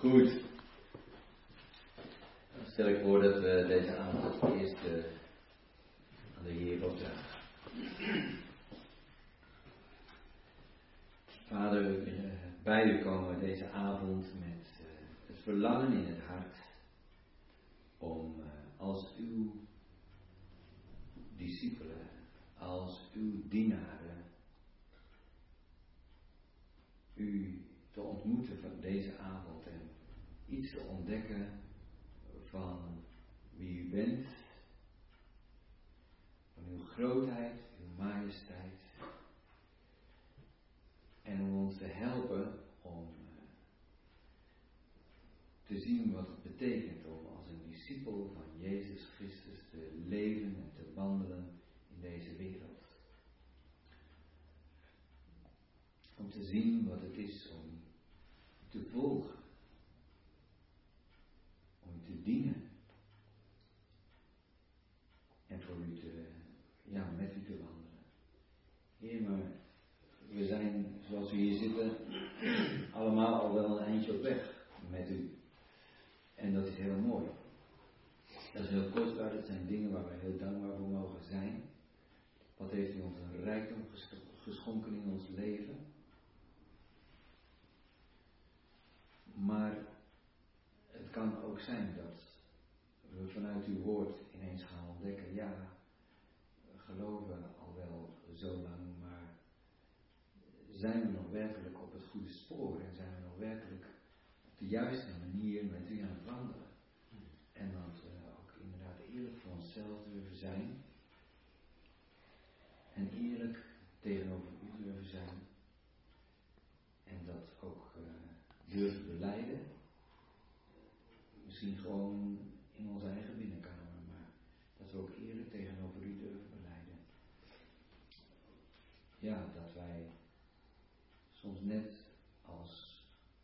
Goed. Dan stel ik voor dat we deze avond eerst aan de Heer opdragen. Vader, we willen bij u komen deze avond met het verlangen in het hart om als uw discipelen, als uw dienaren, u te ontmoeten van deze avond en iets te ontdekken van wie u bent, van uw grootheid, uw majesteit, en om ons te helpen om te zien wat het betekent om als een discipel van Jezus Christus te leven en te wandelen in deze wereld. Om te zien wat het is om te volgen, om te dienen en voor u met u te wandelen. Heer, maar we zijn, zoals we hier zitten, allemaal al wel een eindje op weg met u. En dat is heel mooi. Dat is heel kostbaar, dat zijn dingen waar we heel dankbaar voor mogen zijn. Wat heeft u ons een rijkdom geschonken in ons leven. Maar het kan ook zijn dat we vanuit uw woord ineens gaan ontdekken, ja, we geloven al wel zo lang, maar zijn we nog werkelijk op het goede spoor en zijn we nog werkelijk op de juiste manier met u aan het wandelen? En dat we ook inderdaad eerlijk voor onszelf durven zijn en eerlijk tegenover u durven zijn en dat ook durven belijden. Misschien gewoon in onze eigen binnenkamer, maar dat we ook eerlijk tegenover u durven belijden. Ja, dat wij soms net als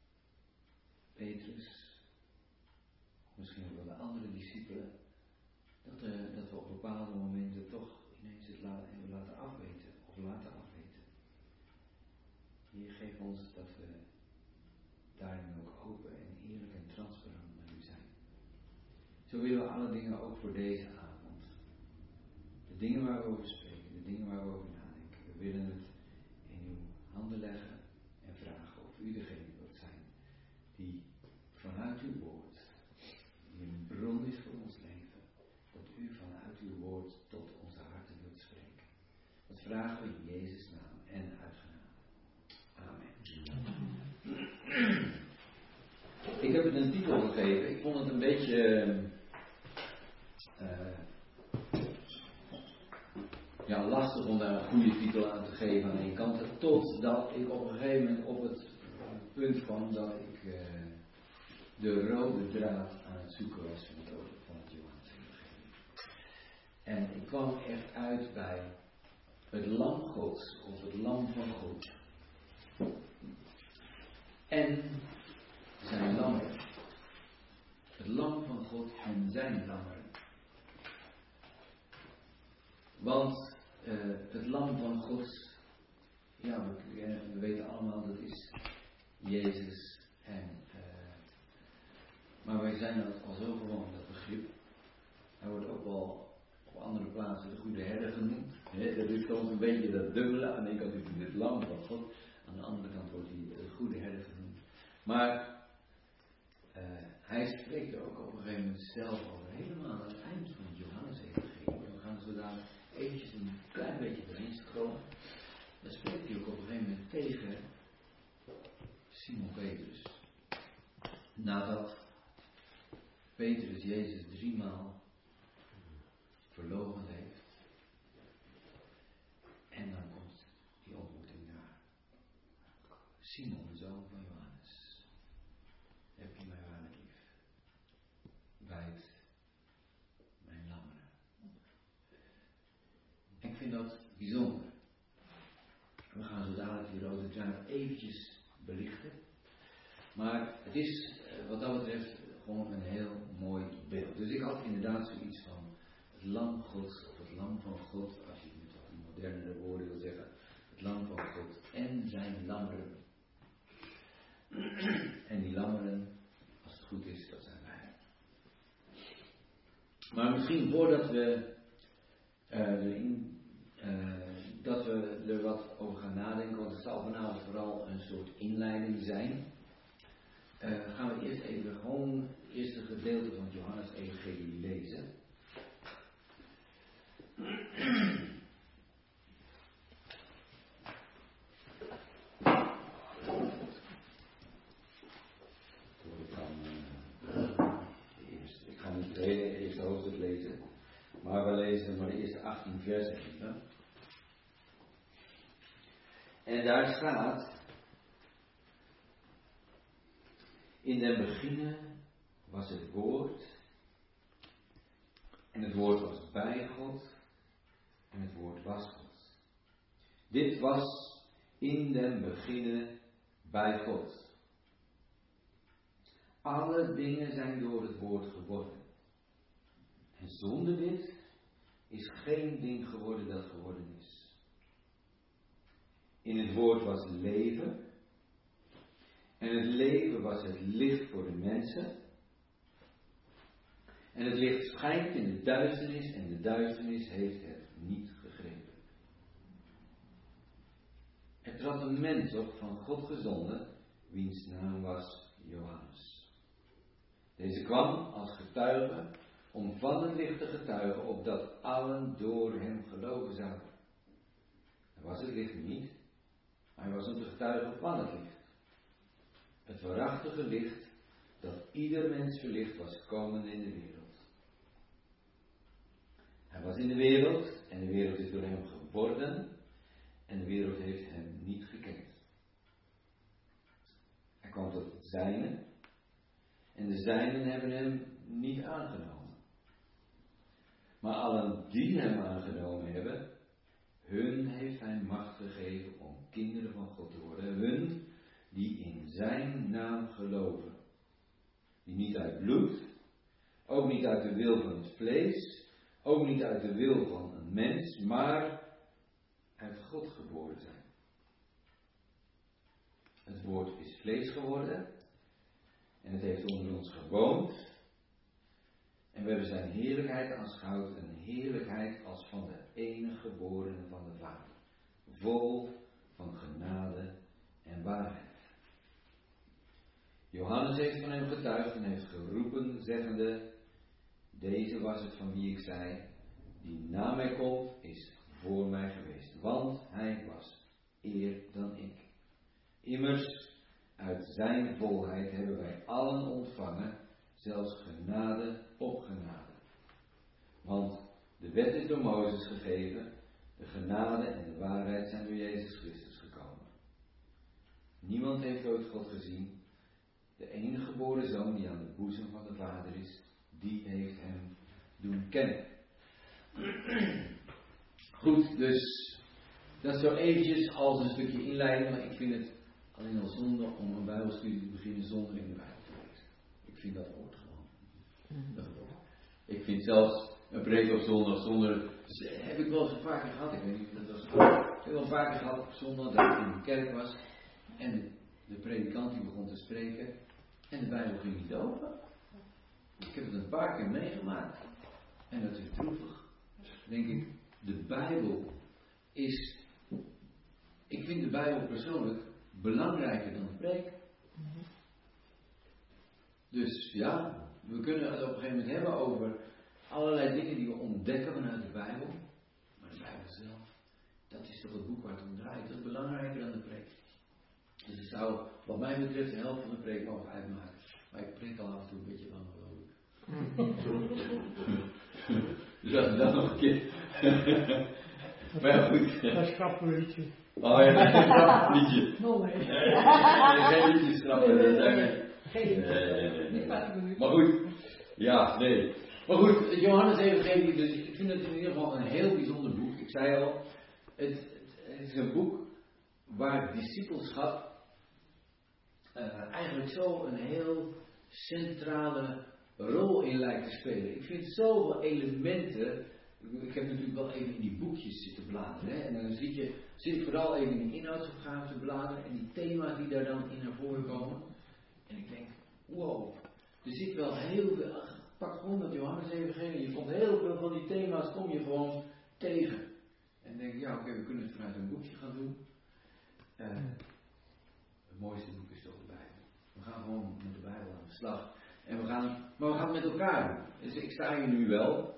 Petrus, misschien ook wel de andere discipelen, dat we op bepaalde momenten toch ineens het hebben laten afweten of laten afweten. Heer, geef ons dat we daarin ook open en eerlijk en transparant naar u zijn. Zo willen we alle dingen ook voor deze avond. De dingen waar we over spreken, de dingen waar we over nadenken. We willen het in uw handen leggen en vragen of u degene wilt zijn die vanuit uw woord, die een bron is voor ons leven, dat u vanuit uw woord tot onze harten wilt spreken. Dat vragen we in Jezus' naam en uit genade. Amen. Ik heb het een titel gegeven. Ik vond het een beetje lastig om daar een goede titel aan te geven aan één kant. Totdat ik op een gegeven moment op het punt kwam dat ik de rode draad aan het zoeken was van het Johannesevangelie. En ik kwam echt uit bij het lam Gods of het lam van God. En zijn lammeren. Het lam van God en zijn lammeren. Want het lam van God, ja, we weten allemaal dat is Jezus. Maar wij zijn dat al zo gewoon, dat begrip. Hij wordt ook wel op andere plaatsen de goede herder genoemd. Dat is soms een beetje dat dubbele. Aan de ene kant is hij het lam van God, aan de andere kant wordt hij de goede herder genoemd. Maar hij spreekt er ook op een gegeven moment zelf over, helemaal aan het eind van het Johannesevangelie. We gaan zo dadelijk eventjes een klein beetje doorheen scrollen. Dan spreekt hij ook op een gegeven moment tegen Simon Petrus. Nadat Petrus Jezus 3 maal verloochend heeft. En dan komt die ontmoeting daar. Simon, de zoon van Johannes. Heb je mij waarlijk lief? Wijd mijn lammeren. Ik vind dat bijzonder. We gaan zo dadelijk die rode draad eventjes belichten. Maar het is wat dat betreft gewoon een heel mooi beeld. Dus ik had inderdaad zoiets van het lam Gods of het lam van God, als je het met wat modernere woorden wil zeggen. Het lam van God en zijn lammeren. En die lammeren, Maar misschien voordat we dat we er wat over gaan nadenken, want het zal vanavond vooral een soort inleiding zijn, gaan we eerst even gewoon het eerste gedeelte van het Johannes-evangelie lezen. Ik ga niet het eerste hoofdstuk lezen, maar we lezen maar de eerste 18 versen even. En daar staat: in den beginnen was het woord, en het woord was bij God, en het woord was God. Dit was in den beginnen bij God. Alle dingen zijn door het woord geworden. En zonder dit is geen ding geworden dat geworden is. In het woord was leven. En het leven was het licht voor de mensen. En het licht schijnt in de duisternis en de duisternis heeft het niet gegrepen. Er trad een mens op van God gezonden, wiens naam was Johannes. Deze kwam als getuige om van het licht te getuigen, opdat allen door hem geloven zouden. Hij was het licht niet, maar hij was om te getuigen van het licht. Het waarachtige licht dat ieder mens verlicht was gekomen in de wereld. Hij was in de wereld en de wereld is door hem geworden en de wereld heeft hem niet gekend. Hij kwam tot het zijne en de zijnen hebben hem niet aangenomen. Maar allen die hem aangenomen hebben, hun heeft hij macht gegeven om kinderen van God te worden. Hun die in zijn naam geloven. Die niet uit bloed, ook niet uit de wil van het vlees, ook niet uit de wil van een mens, maar uit God geboren zijn. Het woord is vlees geworden en het heeft onder ons gewoond. En we hebben zijn heerlijkheid aanschouwd, een heerlijkheid als van de enige geborene van de Vader. Vol van genade en waarheid. Johannes heeft van hem getuigd en heeft geroepen, zeggende: deze was het van wie ik zei, die na mij komt, is voor mij geweest. Want hij was eer dan ik. Immers, uit zijn volheid hebben wij allen ontvangen, zelfs genade op genade. Want de wet is door Mozes gegeven, de genade en de waarheid zijn door Jezus Christus gekomen. Niemand heeft ooit God gezien. De enige geboren zoon die aan de boezem van de Vader is, die heeft hem doen kennen. Goed, dus dat is zo eventjes als een stukje inleiding, maar ik vind het alleen al zonde om een bijbelstudie te beginnen zonder in de Bijbel te lezen. Ik vind dat hoort gewoon. Dat hoort. Ik vind zelfs een preek op zondag zonder, heb ik wel eens een paar keer gehad, ik weet niet of dat was. Ik heb wel een paar keer gehad op zondag dat ik in de kerk was en de predikant die begon te spreken en de Bijbel ging niet open. Ik heb het een paar keer meegemaakt en dat is droevig. Denk ik, de Bijbel is, ik vind de Bijbel persoonlijk belangrijker dan de preek. Dus ja, we kunnen het op een gegeven moment hebben over allerlei dingen die we ontdekken vanuit de Bijbel. Maar de Bijbel zelf, dat is toch het boek waar het om draait. Dat is belangrijker dan de preek. Dus het zou, wat mij betreft, de helft van de preek mogen uitmaken. Maar ik preek al af en toe een beetje lang, geloof ik. Dus dat is dan nog een keer. Maar ja, goed. Dat is grappenliedje. Oh ja, dat is een grappenliedje. Nee. Geen liedjes grappen. Nee. Maar goed. Ja, nee. Maar goed, Johannes Evangelie, dus ik vind het in ieder geval een heel bijzonder boek. Ik zei al, het is een boek waar discipelschap eigenlijk zo een heel centrale rol in lijkt te spelen. Ik vind zoveel elementen. Ik heb natuurlijk wel even in die boekjes zitten bladeren. Hè, en dan zit ik vooral even in de inhoudsopgave te bladeren. En die thema's die daar dan in naar voren komen. En ik denk, wow, er zit wel heel veel pak gewoon dat Johannes-evangelie. Je komt heel veel van die thema's, kom je gewoon tegen. En denk, ja oké, we kunnen het vanuit een boekje gaan doen. Het mooiste boek is toch de Bijbel. We gaan gewoon met de Bijbel aan de slag. Maar we gaan het met elkaar doen. Dus ik sta hier nu wel.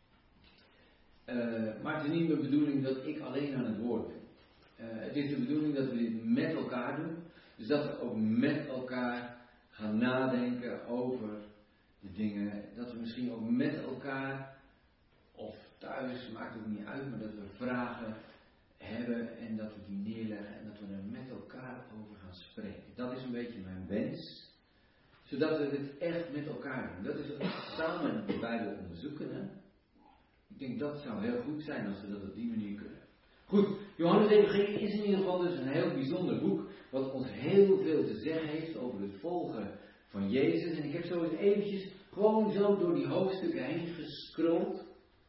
Maar het is niet mijn bedoeling dat ik alleen aan het woord ben. Het is de bedoeling dat we dit met elkaar doen. Dus dat we ook met elkaar gaan nadenken over de dingen. Dat we misschien ook met elkaar, of thuis, maakt het niet uit, maar dat we vragen hebben en dat we die neerleggen en dat we er met elkaar over gaan spreken. Dat is een beetje mijn wens. Zodat we het echt met elkaar doen. Dat is wat we samen de Bijbel onderzoeken. Hè? Ik denk dat zou heel goed zijn als we dat op die manier kunnen. Goed, Johannes Evangelie is in ieder geval dus een heel bijzonder boek. Wat ons heel veel te zeggen heeft over het volgen van Jezus. En ik heb zo eens eventjes gewoon zo door die hoofdstukken heen gescrolld.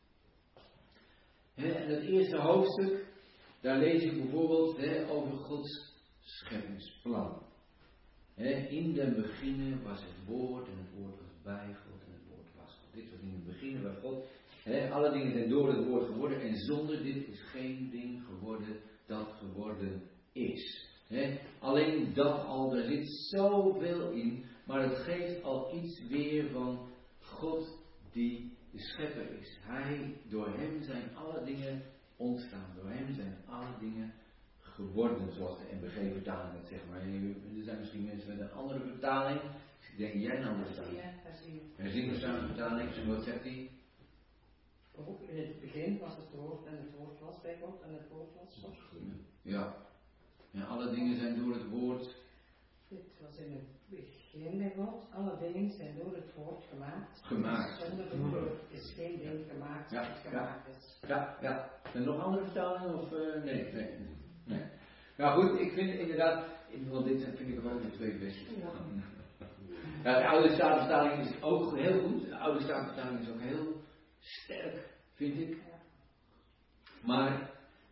En het eerste hoofdstuk, daar lees ik bijvoorbeeld over Gods scheppingsplan. In den beginnen was het woord en het woord was bij God en het woord was God. Dit was in het begin waar God. Alle dingen zijn door het woord geworden en zonder dit is geen ding geworden dat geworden is. Alleen dat al, daar zit zoveel in, maar het geeft al iets weer van God die de schepper is. Door hem zijn alle dingen ontstaan, door hem zijn alle dingen geworden, zoals de NBG-vertaling dat zegt. Maar er zijn misschien mensen met een andere vertaling. Ik denk jij een andere vertaling? Herzienvertaling. En wat zegt hij? Ook in het begin was het woord en het woord was bij God en het woord was God. Ja. En alle dingen zijn door het woord. Dit was in het begin bij God. Alle dingen zijn door het woord gemaakt. Zonder het woord is geen ding gemaakt dat gemaakt is. Ja. En nog andere vertalingen? Of nee. Nou goed, ik vind inderdaad, want dit vind ik wel de twee beste. Ja, de Oude Statenvertaling is ook heel goed. De Oude Statenvertaling is ook heel sterk, vind ik. Maar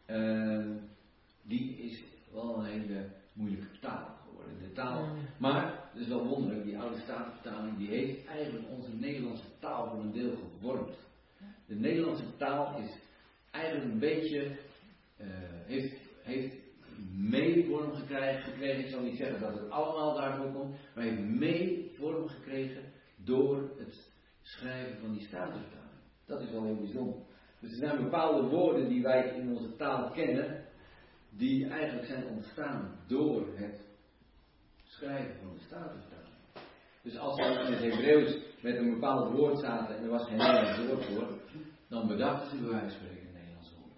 die is wel een hele moeilijke taal geworden. De taal. Maar, het is wel wonderlijk, die Oude Statenvertaling die heeft eigenlijk onze Nederlandse taal voor een deel gevormd. De Nederlandse taal is eigenlijk een beetje, heeft mee vorm gekregen. Ik zal niet zeggen dat het allemaal daarvoor komt, maar heeft mee vorm gekregen door het schrijven van die Statenvertaling. Dat is wel heel bijzonder. Dus er zijn bepaalde woorden die wij in onze taal kennen, die eigenlijk zijn ontstaan door het schrijven van de Statenvertaling. Dus als we in het Hebreeuws met een bepaald woord zaten en er was geen Nederlands woord voor, dan bedachten ze bij wijze van spreken een Nederlands woord.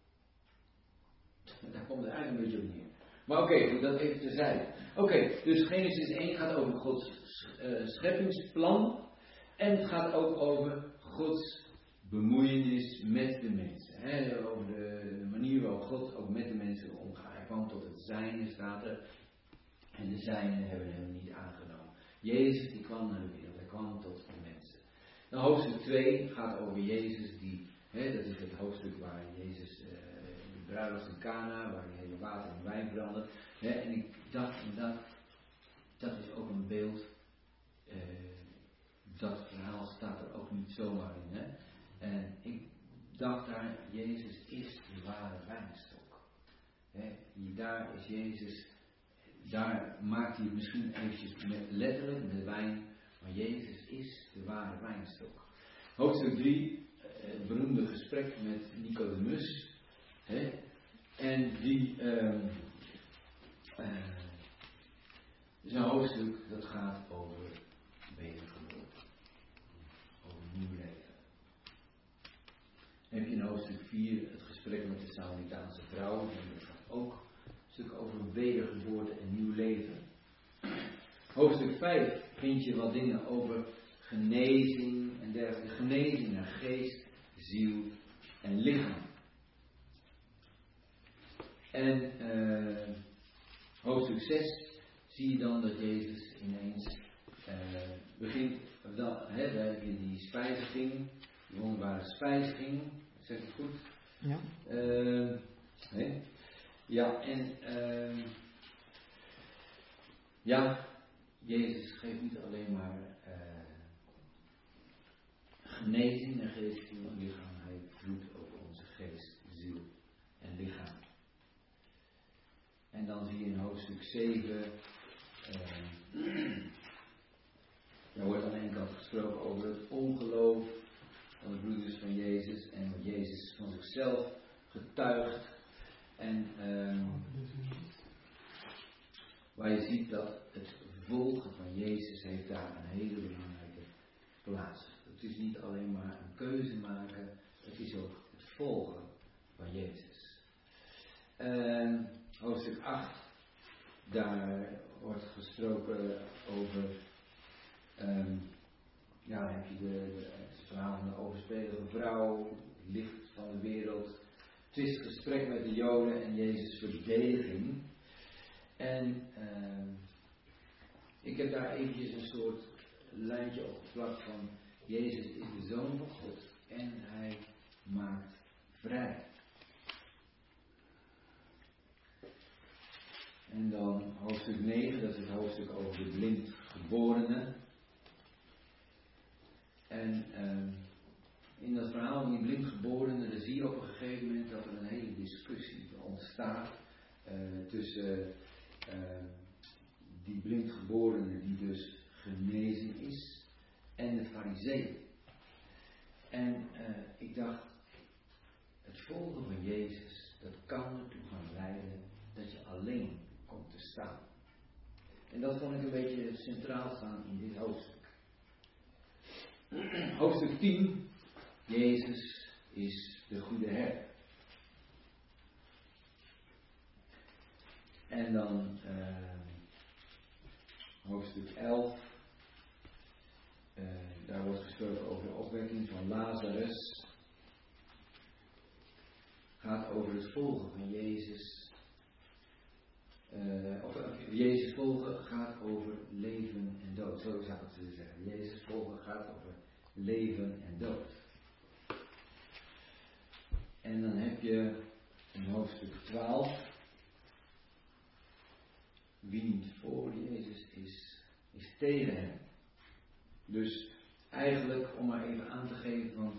Daar komt het eigenlijk een beetje op neer. Maar oké, dat even terzijde. Oké, dus Genesis 1 gaat over Gods scheppingsplan en het gaat ook over Gods bemoeienis met de mensen. Over de manier waarop God ook met de mensen omgaat. Hij kwam tot het zijne, staat er. En de zijnen hebben hem niet aangenomen. Jezus die kwam naar de wereld. Hij kwam tot de mensen. Nou, hoofdstuk 2 gaat over Jezus die. Dat is het hoofdstuk waar Jezus de bruiloft in Cana, waar hij hele water in wijn verandert. En ik dacht inderdaad, dat is ook een beeld. Dat verhaal staat er ook niet zomaar in. En ik dacht daar, Jezus is de ware wijnstok. Daar is Jezus, daar maakt hij het misschien eventjes letterlijk met wijn, maar Jezus is de ware wijnstok. Hoofdstuk 3, het beroemde gesprek met Nicodemus. En die is een hoofdstuk dat gaat over wedergeboorte. Over nieuw leven. Dan heb je in hoofdstuk 4 het gesprek met de Samaritaanse vrouw. En dat gaat ook een stuk over wedergeboorte en nieuw leven. Hoofdstuk 5 vind je wat dingen over genezing en dergelijke. Genezing naar geest, ziel en lichaam. En hoofdstuk 6 zie je dan dat Jezus ineens begint. Dan heb je die spijziging, die wonderbare spijziging. Zeg ik goed? Ja. Ja, en Jezus geeft niet alleen maar genezing en geest, ziel en lichaam. Hij vloedt over onze geest, ziel en lichaam. En dan zie je in hoofdstuk 7, daar wordt aan de ene kant gesproken over het ongeloof van de broeders van Jezus en wat Jezus van zichzelf getuigt. En waar je ziet dat het volgen van Jezus heeft daar een hele belangrijke plaats. Het is niet alleen maar een keuze maken, het is ook het volgen van Jezus. Hoofdstuk 8, daar wordt gesproken over, dan heb je het verhaal van de overspelige vrouw, het licht van de wereld, twistgesprek met de Joden en Jezus' verdediging. En ik heb daar eventjes een soort lijntje op geplakt van Jezus is de Zoon van God en Hij maakt vrij. En dan hoofdstuk 9, dat is het hoofdstuk over de blindgeborene. En in dat verhaal van die blindgeborene, dan zie je op een gegeven moment dat er een hele discussie ontstaat tussen die blindgeborene die dus genezen is en de farizeeën. En ik dacht, het volgen van Jezus, dat kan ertoe gaan leiden dat je alleen komt te staan. En dat vond ik een beetje centraal staan in dit hoofdstuk. Hoofdstuk 10, Jezus is de goede herder. En dan hoofdstuk 11, daar wordt gesproken over de opwekking van Lazarus. Gaat over het volgen van Jezus. Jezus volgen gaat over leven en dood. Zo zou ik het willen zeggen. Jezus volgen gaat over leven en dood. En dan heb je in hoofdstuk 12. Wie niet voor Jezus is tegen hem. Dus eigenlijk, om maar even aan te geven, van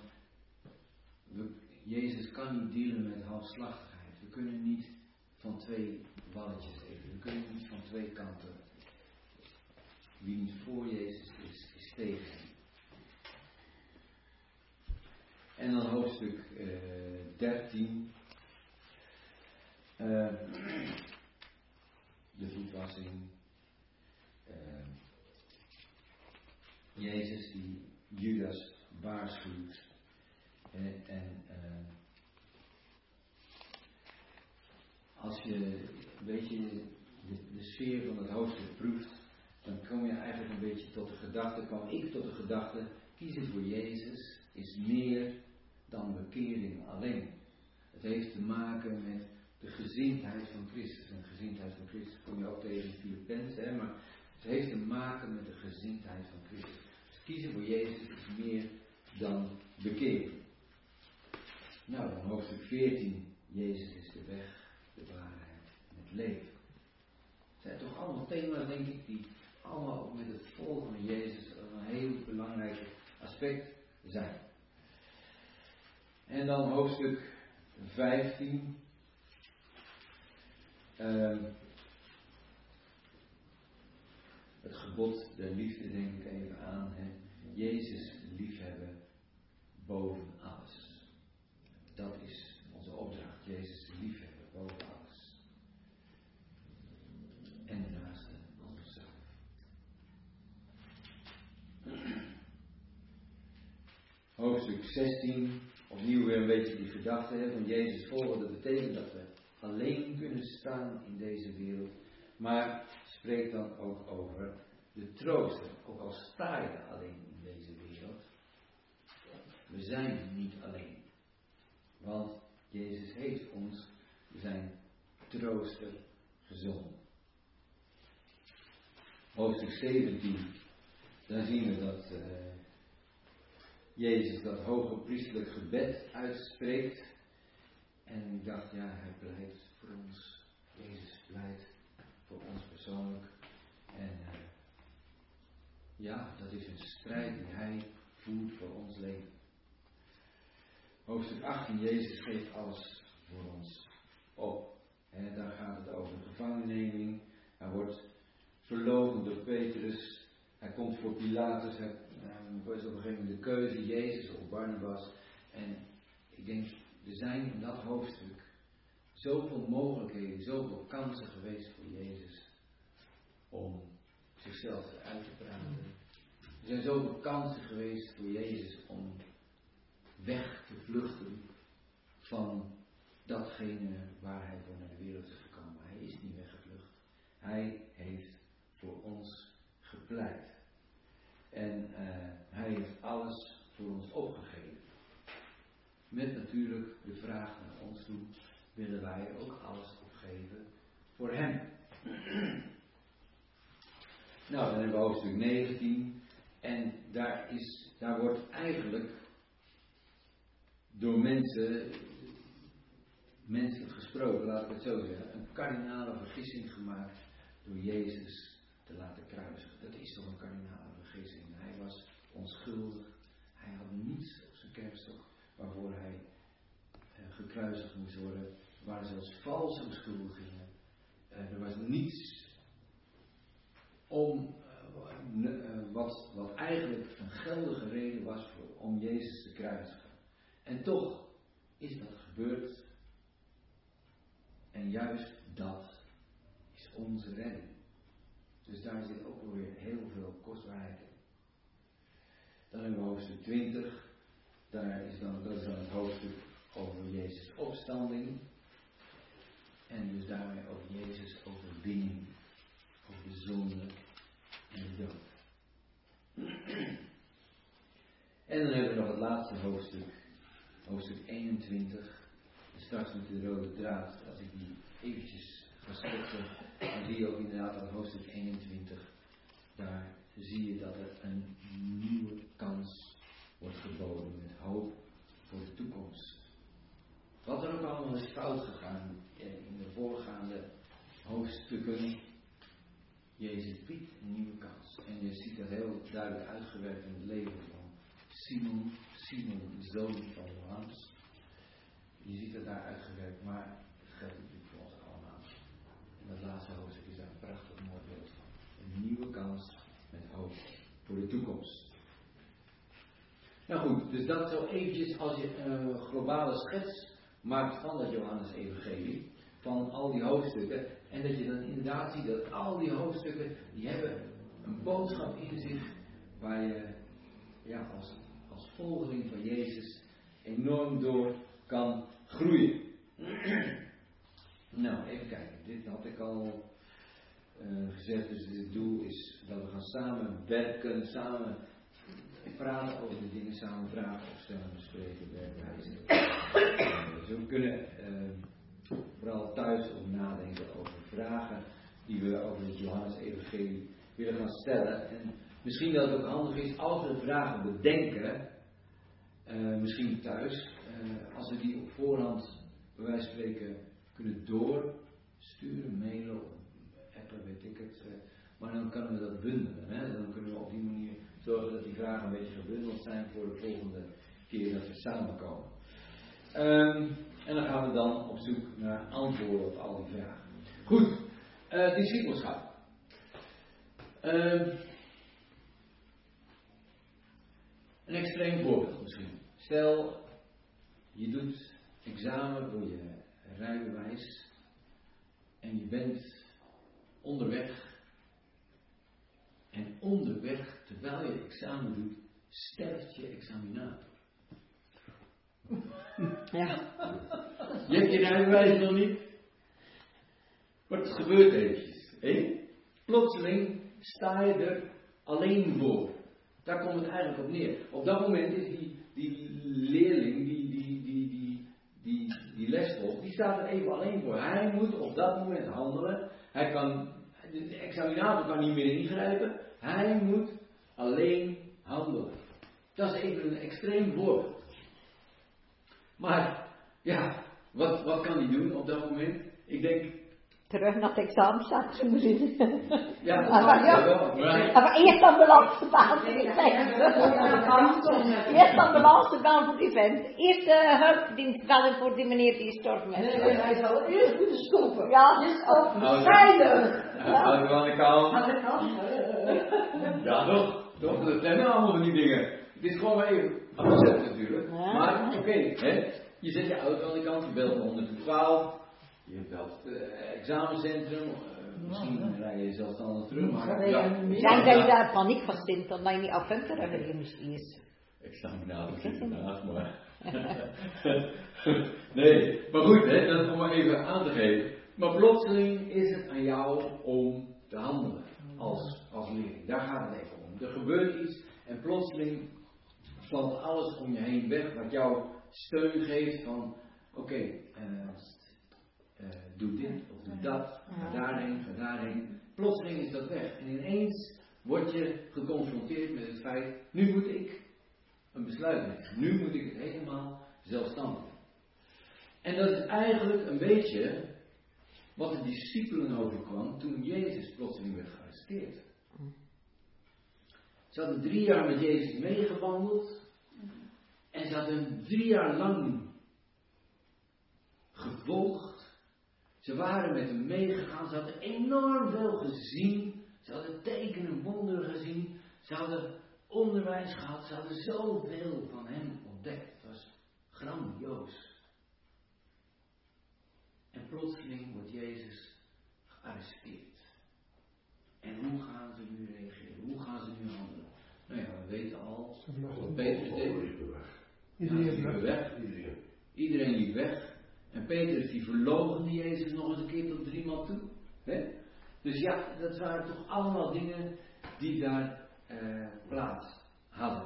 Jezus kan niet dealen met halfslachtigheid. We kunnen niet van twee walletjes even. We kunnen niet van twee kanten. Wie niet voor Jezus is tegen hem. En dan hoofdstuk 13. De voetwassing. Jezus die Judas waarschuwt. Als je een beetje de sfeer van het hoofdstuk proeft, dan kom je eigenlijk een beetje tot de gedachte, kwam ik tot de gedachte, kiezen voor Jezus is meer dan bekering alleen. Het heeft te maken met de gezindheid van Christus. En de gezindheid van Christus kom je ook tegen in Filippenzen, maar het heeft te maken met de gezindheid van Christus. Dus kiezen voor Jezus is meer dan bekering. Nou, dan hoofdstuk 14. Jezus is de weg, de waarheid en het leven. Het zijn toch allemaal thema's, denk ik, die allemaal ook met het volgen van Jezus een heel belangrijk aspect zijn. En dan hoofdstuk 15. Het gebod der liefde denk ik even aan. Hè. Jezus liefhebben boven alles. Dat is onze opdracht. Jezus liefhebben boven alles. En de naaste als onszelf. Hoofdstuk 16. Opnieuw weer een beetje die gedachte van Jezus volgen. Dat betekent dat we alleen kunnen staan in deze wereld. Maar spreekt dan ook over de trooster. Ook al sta je alleen in deze wereld. We zijn niet alleen. Want Jezus heeft ons zijn trooster gezonden. Hoofdstuk 17. Dan zien we dat Jezus dat hoge priesterlijk gebed uitspreekt. En ik dacht, ja, hij pleit voor ons. Jezus pleit voor ons persoonlijk. En ja, dat is een strijd die hij voert voor ons leven. Hoofdstuk 18, Jezus geeft alles voor ons op. Daar gaat het over de gevangenneming. Hij wordt verloochend door Petrus. Hij komt voor Pilatus. Hij was op een gegeven moment de keuze, Jezus of Barnabas. En ik denk, er zijn in dat hoofdstuk zoveel mogelijkheden, zoveel kansen geweest voor Jezus om zichzelf uit te praten. Er zijn zoveel kansen geweest voor Jezus om weg te vluchten van datgene waar hij voor naar de wereld is gekomen. Hij is niet weggevlucht. Hij heeft voor ons gepleit. En hij heeft alles voor ons opgegeven. Met natuurlijk de vraag naar ons toe, willen wij ook alles opgeven voor hem? Nou, dan hebben we hoofdstuk 19. En daar wordt eigenlijk door mensen gesproken, laat ik het zo zeggen, een kardinale vergissing gemaakt door Jezus te laten kruisigen. Dat is toch een kardinale vergissing. Hij was onschuldig. Hij had niets op zijn kerfstok waarvoor hij gekruisigd moest worden. Er waren zelfs valse beschuldigingen. Er was niets om wat eigenlijk een geldige reden was om Jezus te kruisigen. En toch is dat gebeurd. En juist dat is onze redding. Dus daar zit ook wel weer heel veel kostbaarheid in. Dan hebben we hoofdstuk 20. Dat is dan het hoofdstuk over Jezus' opstanding. En dus daarmee over Jezus' overwinning. Over de zonde en de dood. En dan hebben we nog het laatste hoofdstuk. Hoofdstuk 21. En straks met de rode draad. Als ik die eventjes ga schetsen. Dan zie je ook inderdaad dat hoofdstuk 21. Daar zie je dat er een nieuwe kans wordt geboden. Met hoop voor de toekomst. Wat er ook allemaal is fout gegaan in de voorgaande hoofdstukken. Jezus biedt een nieuwe kans. En je ziet dat heel duidelijk uitgewerkt in het leven van Simon, de zoon van Johannes. Je ziet het daar uitgewerkt, maar het geldt natuurlijk voor ons allemaal. En dat laatste hoofdstuk is daar een prachtig mooi beeld van. Een nieuwe kans met hoop voor de toekomst. Nou goed, dus dat zo eventjes als je een globale schets maakt van dat Johannes-evangelie, van al die hoofdstukken, en dat je dan inderdaad ziet dat al die hoofdstukken, die hebben een boodschap in zich, waar je als volgeling van Jezus enorm door kan groeien. Nou, even kijken, dit had ik al gezegd, dus het doel is dat we gaan samen werken, samen praten over de dingen, samen vragen opstellen, bespreken, werkwijze. Dus we kunnen vooral thuis over nadenken over vragen die we over het Johannes-evangelie willen gaan stellen. En misschien dat het ook handig is als we vragen bedenken, misschien thuis, als we die op voorhand bij wijze van spreken kunnen doorsturen, mailen, appen, weet ik het. Maar dan kunnen we dat bundelen. Hè? Dan kunnen we op die manier zorgen dat die vragen een beetje gebundeld zijn voor de volgende keer dat we samenkomen. En dan gaan we dan op zoek naar antwoorden op al die vragen. Goed, discipelschap. Een extreem voorbeeld misschien. Stel, je doet examen voor je rijbewijs en je bent onderweg. En onderweg, terwijl je examen doet, sterft je examinator. Ja. Je hebt je rijbewijs nog niet. Maar het gebeurt eventjes. Plotseling sta je er alleen voor. Daar komt het eigenlijk op neer. Op dat moment is die leerling, die lesvolgt, die staat er even alleen voor. Hij moet op dat moment handelen. De examinator kan niet meer ingrijpen. Hij moet alleen handelen. Dat is even een extreem voorbeeld. Maar, ja, wat kan hij doen op dat moment? Ik denk, terug naar het examencentrum zien. Ja, maar eerst aan de laatste baan voor die vent. Eerst aan de laatste baan voor die vent. Eerst de hulpdienst bellen voor die meneer die gestorven is. Nee, hij zou eerst moeten stoppen. Ja, dus ook veilig. Houden we aan de kant. Ja, toch? Dat zijn allemaal van die dingen. Het is gewoon maar even afzet natuurlijk. Ja. Maar oké, je zet je auto aan de kant, je belt 112. Je belt het examencentrum, misschien rij je zelfstandig terug, maar ja. Ik denk dat je daar paniek van stint, omdat je niet afvindt dat er misschien is. Examinator zit ernaast, maar... Nee, maar goed, dat is om maar even aan te geven. Maar plotseling is het aan jou om te handelen als leerling. Daar gaat het even om. Er gebeurt iets en plotseling valt alles om je heen weg wat jou steun geeft van oké, doe dit of doe dat, ga daarheen. Plotseling is dat weg. En ineens word je geconfronteerd met het feit, nu moet ik een besluit nemen. Nu moet ik het helemaal zelfstandig doen. En dat is eigenlijk een beetje wat de discipelen overkwam toen Jezus plotseling werd gearresteerd. Ze hadden 3 jaar met Jezus meegewandeld en ze hadden hem 3 jaar lang gevolgd. Ze waren met hem meegegaan, ze hadden enorm veel gezien, ze hadden tekenen, wonderen gezien, ze hadden onderwijs gehad, ze hadden zoveel van hem ontdekt. Het was grandioos. En plotseling wordt Jezus gearresteerd. En hoe gaan ze nu reageren? Hoe gaan ze nu handelen? Nou ja, we weten al wat Petrus deed. Iedereen liep weg. En Petrus die verloochende Jezus nog eens een keer tot 3 maal toe. Dus ja, dat waren toch allemaal dingen die daar plaats hadden.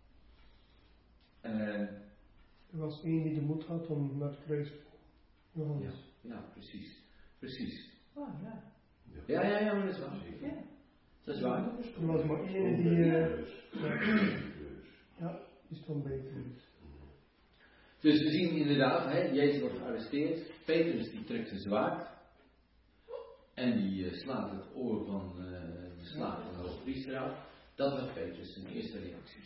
Er was één die de moed had om naar het kruis te komen. Ja, precies. Oh, ja. Ja, maar dat is waar. Ja. Dat is waar. Er was maar één die die stond beter. Dus we zien inderdaad, Jezus wordt gearresteerd. Petrus die trekt zijn zwaard. En die slaat het oor van de slaaf van de hoogpriester af. Dat was Petrus zijn eerste reactie.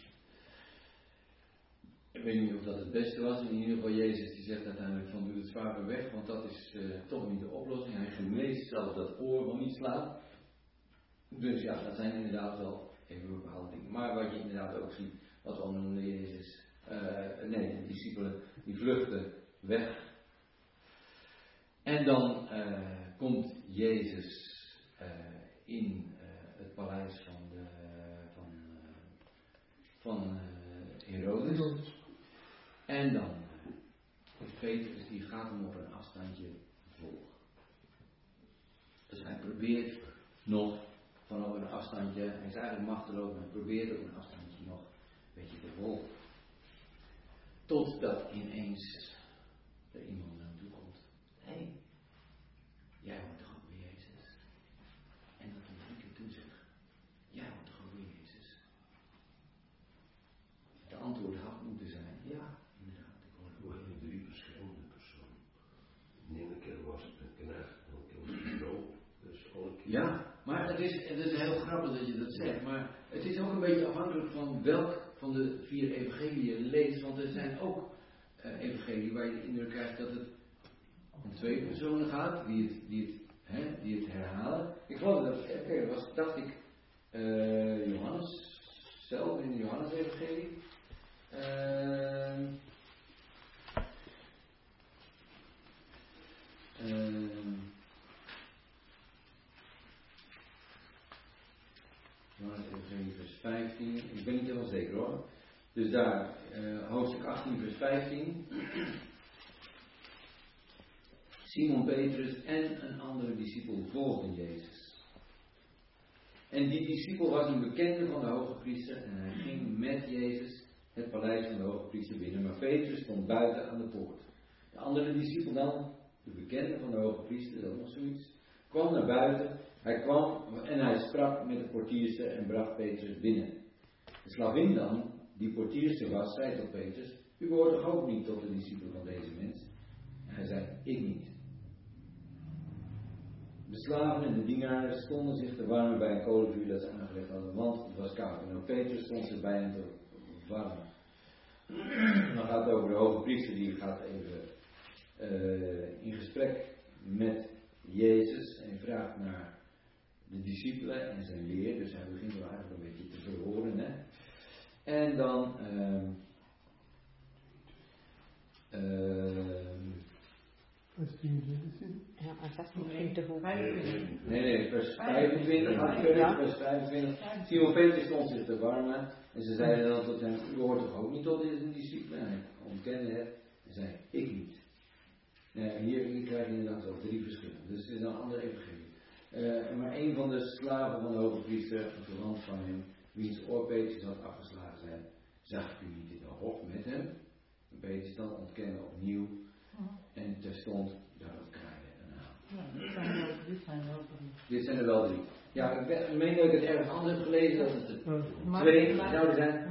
Ik weet niet of dat het beste was. In ieder geval Jezus die zegt uiteindelijk van doe het zwaard weg. Want dat is toch niet de oplossing. Hij geneest zelfs dat oor van niet slaan. Dus ja, dat zijn inderdaad wel even bepaalde dingen. Maar wat je inderdaad ook ziet. Wat we al noemden Jezus. De discipelen die vluchten weg. En dan komt Jezus in het paleis van Herodes. En dan is Petrus die gaat hem op een afstandje volgen. Dus hij probeert nog van op een afstandje, hij is eigenlijk machteloos, maar hij probeert op een afstandje nog een beetje te volgen. Totdat ineens er iemand naar hem toe komt. Hé, jij hoort toch ook bij Jezus? En dat hij 3 keer toe zegt. Jij hoort toch ook bij Jezus? Het antwoord had moeten zijn. Ja, inderdaad. Ik hoor er waren 3 verschillende personen. De ene keer was het een knecht, de andere keer was het een doop. Dus alle keer. Ja, maar het is heel grappig dat je dat zegt. Maar het is ook een beetje afhankelijk van welk van de 4 evangeliën leest. Want er zijn ook evangelieën waar je de indruk krijgt dat het om 2 personen gaat die het herhalen. Ik geloof dat dat was, dacht ik, Johannes zelf in de Johannes-evangelie. Johannes evangelie vers 15. Ik ben niet helemaal zeker hoor. Dus daar, hoofdstuk 18 vers 15. Simon Petrus en een andere discipel volgden Jezus. En die discipel was een bekende van de hoge priester en hij ging met Jezus het paleis van de hoge priester binnen. Maar Petrus stond buiten aan de poort. De andere discipel dan, de bekende van de hoge priester, dat nog zoiets, kwam naar buiten. Hij kwam en hij sprak met de portierster en bracht Petrus binnen. De slavin dan, die portierster was, zei tot Petrus, u behoort toch ook niet tot de discipel van deze mens? En hij zei, ik niet. De slaven en de dienaren stonden zich te warmen bij een kolenvuur dat ze aangelegd hadden, want het was koud. En ook Petrus stond zich bij hen te warmen. Dan gaat het over de hoge priester, die gaat even in gesprek met Jezus en vraagt naar de discipelen en zijn leer. Dus hij begint wel eigenlijk een beetje te verhoren. Hè? En dan ja, maar dat is misschien te hoog. Nee, vers 25. Vers 25. Simon Petrus stond zich te warmen. En ze zeiden dan tot hem, u hoort toch ook niet tot deze discipelen? En hij ontkende het en zei, ik niet. Hier krijg je inderdaad al 3 verschillen. Dus het is een ander evangelie. Maar een van de slaven van de hoge priester, een verwant van hem, wiens oor Petrus had afgeslagen, zei, zag u niet in de hof met hem? En Petrus dan ontkende opnieuw. En terstond daarop kraaide een haan. Dit zijn er wel 3. Ja, ik meen dat ik het ergens anders heb gelezen, dat het er 2 zouden zijn.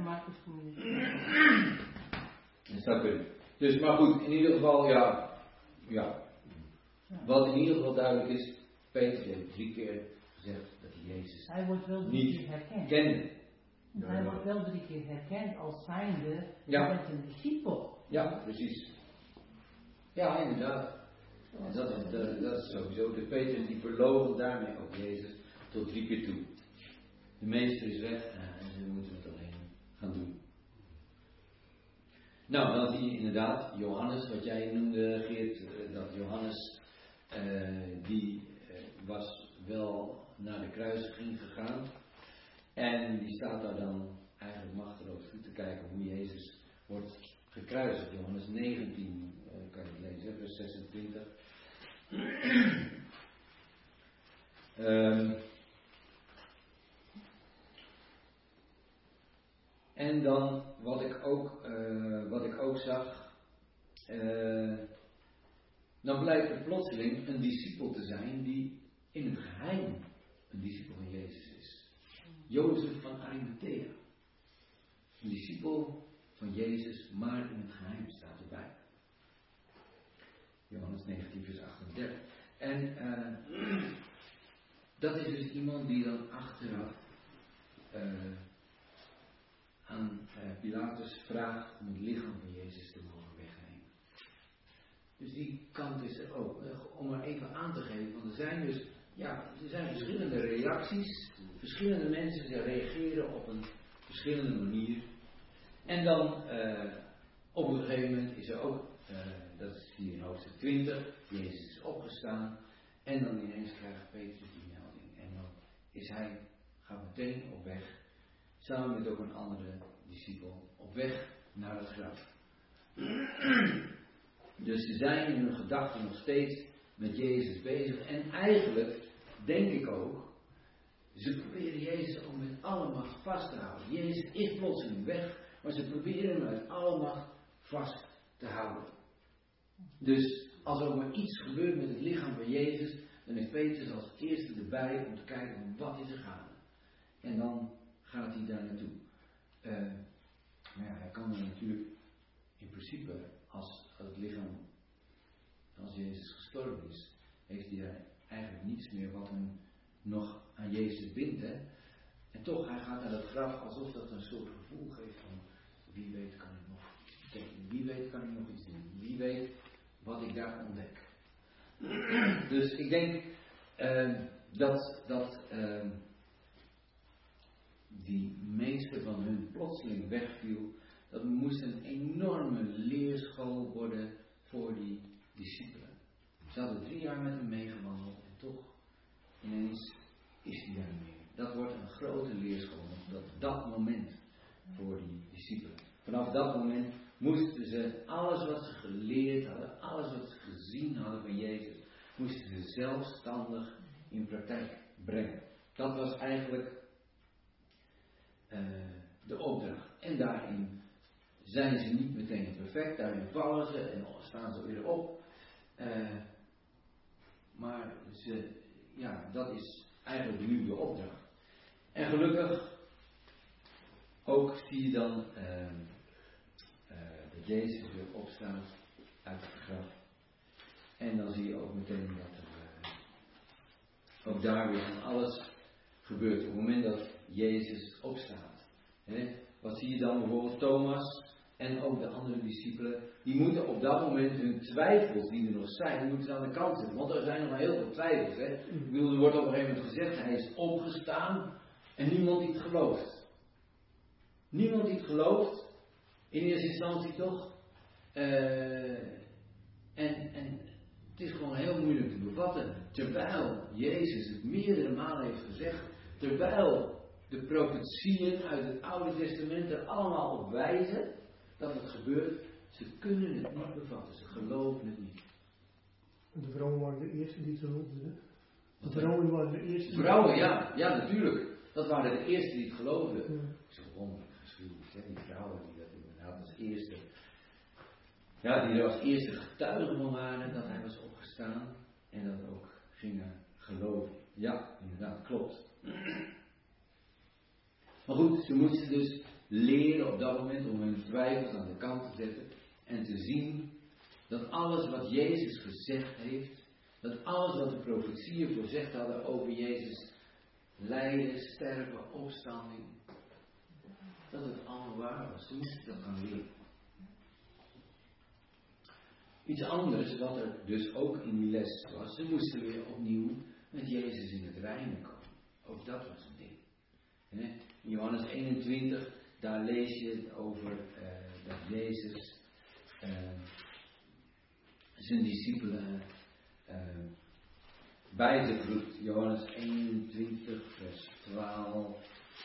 Dat zou kunnen. Dus, maar goed, in ieder geval, ja. Wat in ieder geval duidelijk is, Petrus heeft 3 keer gezegd dat hij Jezus hij wordt wel 3 niet keer herkend. kende. Hij wordt wel 3 keer herkend als zijnde met een discipel. Ja, precies. Ja, inderdaad. En dat is sowieso. De Petrus die verloochent daarmee ook Jezus tot 3 keer toe. De meester is weg en ze moeten het alleen gaan doen. Nou, dan zie je inderdaad Johannes, wat jij noemde, Geert, dat Johannes, die was wel naar de kruisiging gegaan. En die staat daar dan eigenlijk machteloos toe te kijken hoe Jezus wordt gekruisigd. Johannes 19, kan je het lezen, vers 26. En dan wat ik ook zag, dan blijkt er plotseling een discipel te zijn die in het geheim een discipel van Jezus is. Jozef van Arimathea. Een discipel van Jezus, maar in het geheim staat erbij. Johannes 19 vers 38. En dat is dus iemand die dan achteraf aan Pilatus vraagt om het lichaam van Jezus te mogen wegnemen. Dus die kant is er ook. Om maar even aan te geven, want er zijn verschillende reacties. Verschillende mensen die reageren op een verschillende manier. En dan op een gegeven moment is er ook, dat is hier in hoofdstuk 20, Jezus is opgestaan. En dan ineens krijgt Petrus die melding. En dan gaat meteen op weg. Samen met ook een andere discipel op weg naar het graf. Dus ze zijn in hun gedachten nog steeds met Jezus bezig. En eigenlijk, denk ik ook, ze proberen Jezus ook met alle macht vast te houden. Jezus is plotseling weg, maar ze proberen hem met alle macht vast te houden. Dus als er ook maar iets gebeurt met het lichaam van Jezus, dan is Petrus als eerste erbij om te kijken wat is er gaande. En dan gaat hij daar naartoe. Maar ja, hij kan er natuurlijk in principe, als het lichaam, als Jezus gestorven is, heeft hij daar eigenlijk niets meer wat hem nog aan Jezus bindt. Hè? En toch, hij gaat naar het graf alsof dat een soort gevoel geeft van, wie weet kan ik nog iets betekenen, wie weet kan ik nog iets doen, wie weet wat ik daar ontdek. Dus ik denk dat die meeste van hun plotseling wegviel, dat moest een enorme leerschool worden voor die discipelen. Ze hadden 3 jaar met hem meegewandeld en toch ineens is hij daar niet meer. Dat wordt een grote leerschool op dat moment voor die discipelen. Vanaf dat moment moesten ze alles wat ze geleerd hadden, alles wat ze gezien hadden van Jezus, moesten ze zelfstandig in praktijk brengen. Dat was eigenlijk de opdracht. En daarin zijn ze niet meteen perfect, daarin vallen ze en staan ze weer op. Maar dat is eigenlijk nu de opdracht. En gelukkig ook zie je dan dat Jezus weer opstaat uit het graf. En dan zie je ook meteen dat er ook daar weer van alles gebeurt. Op het moment dat Jezus opstaat. Wat zie je dan bijvoorbeeld? Thomas en ook de andere discipelen. Die moeten op dat moment hun twijfels die er nog zijn, die moeten ze aan de kant zetten. Want er zijn nog maar heel veel twijfels. Ik bedoel, er wordt op een gegeven moment gezegd, hij is opgestaan en niemand die het gelooft. Niemand die het gelooft. In eerste instantie toch. En het is gewoon heel moeilijk te bevatten. Terwijl Jezus het meerdere malen heeft gezegd. Terwijl de profetieën uit het Oude Testament er allemaal op wijzen dat het gebeurt. Ze kunnen het niet bevatten. Ze geloven het niet. De vrouwen waren de eerste die het geloofden. De vrouwen waren de eerste. Vrouwen, ja, natuurlijk. Dat waren de eerste die het geloofden. Ja. Zo wonderlijk geschiedenis, hè? Die vrouwen die dat inderdaad als eerste. Ja, die er als eerste getuigen van waren dat hij was opgestaan. En dat ook gingen geloven. Ja, inderdaad, klopt. Maar goed, ze moesten dus leren op dat moment om hun twijfels aan de kant te zetten. En te zien dat alles wat Jezus gezegd heeft. Dat alles wat de profetieën voorzegd hadden over Jezus. Lijden, sterven, opstanding. Dat het allemaal waar was. Ze moesten dat gaan leren. Iets anders wat er dus ook in die les was. Ze moesten weer opnieuw met Jezus in het reinen komen. Ook dat was een ding. In Johannes 21, daar lees je over dat Jezus zijn discipelen bij zich roept. Johannes 21, vers 12.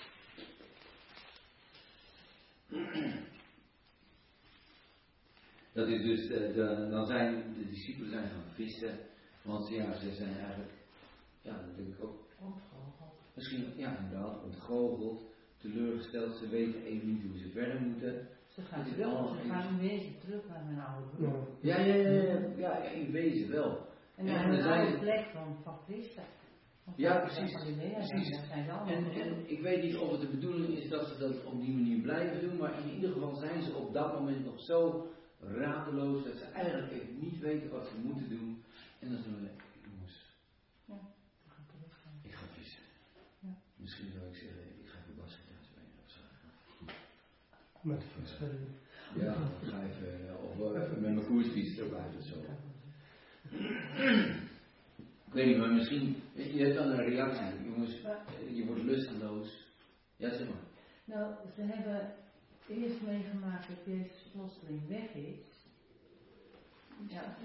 Dat is dus, dan zijn de discipelen zijn gaan vissen. Want ja, ze zijn eigenlijk, ja, dat denk ik ook. Ontgoocheld. Misschien, ja, inderdaad, ontgoocheld, teleurgesteld. Ze weten even niet hoe ze verder moeten. Ze gaan in wezen terug naar hun oude broer. Ja, in wezen wel. En naar hun oude plek van Christus. Ja, precies. En ik weet niet of het de bedoeling is dat ze dat op die manier blijven doen, maar in ieder geval zijn ze op dat moment nog zo radeloos dat ze eigenlijk even niet weten wat ze moeten doen. En dan zullen jongens, ik ga vissen. Ja. Misschien zou ik zeggen, ik ga even basgitaar spelen of zo. Met de visverring. Ja, ik ga even met mijn koersfiets erbij of zo. Ik weet niet, maar misschien, je hebt dan een reactie, jongens, je wordt lusteloos. Ja, zeg maar. Nou, ze hebben eerst meegemaakt dat Jezus plotseling weg is. Ja.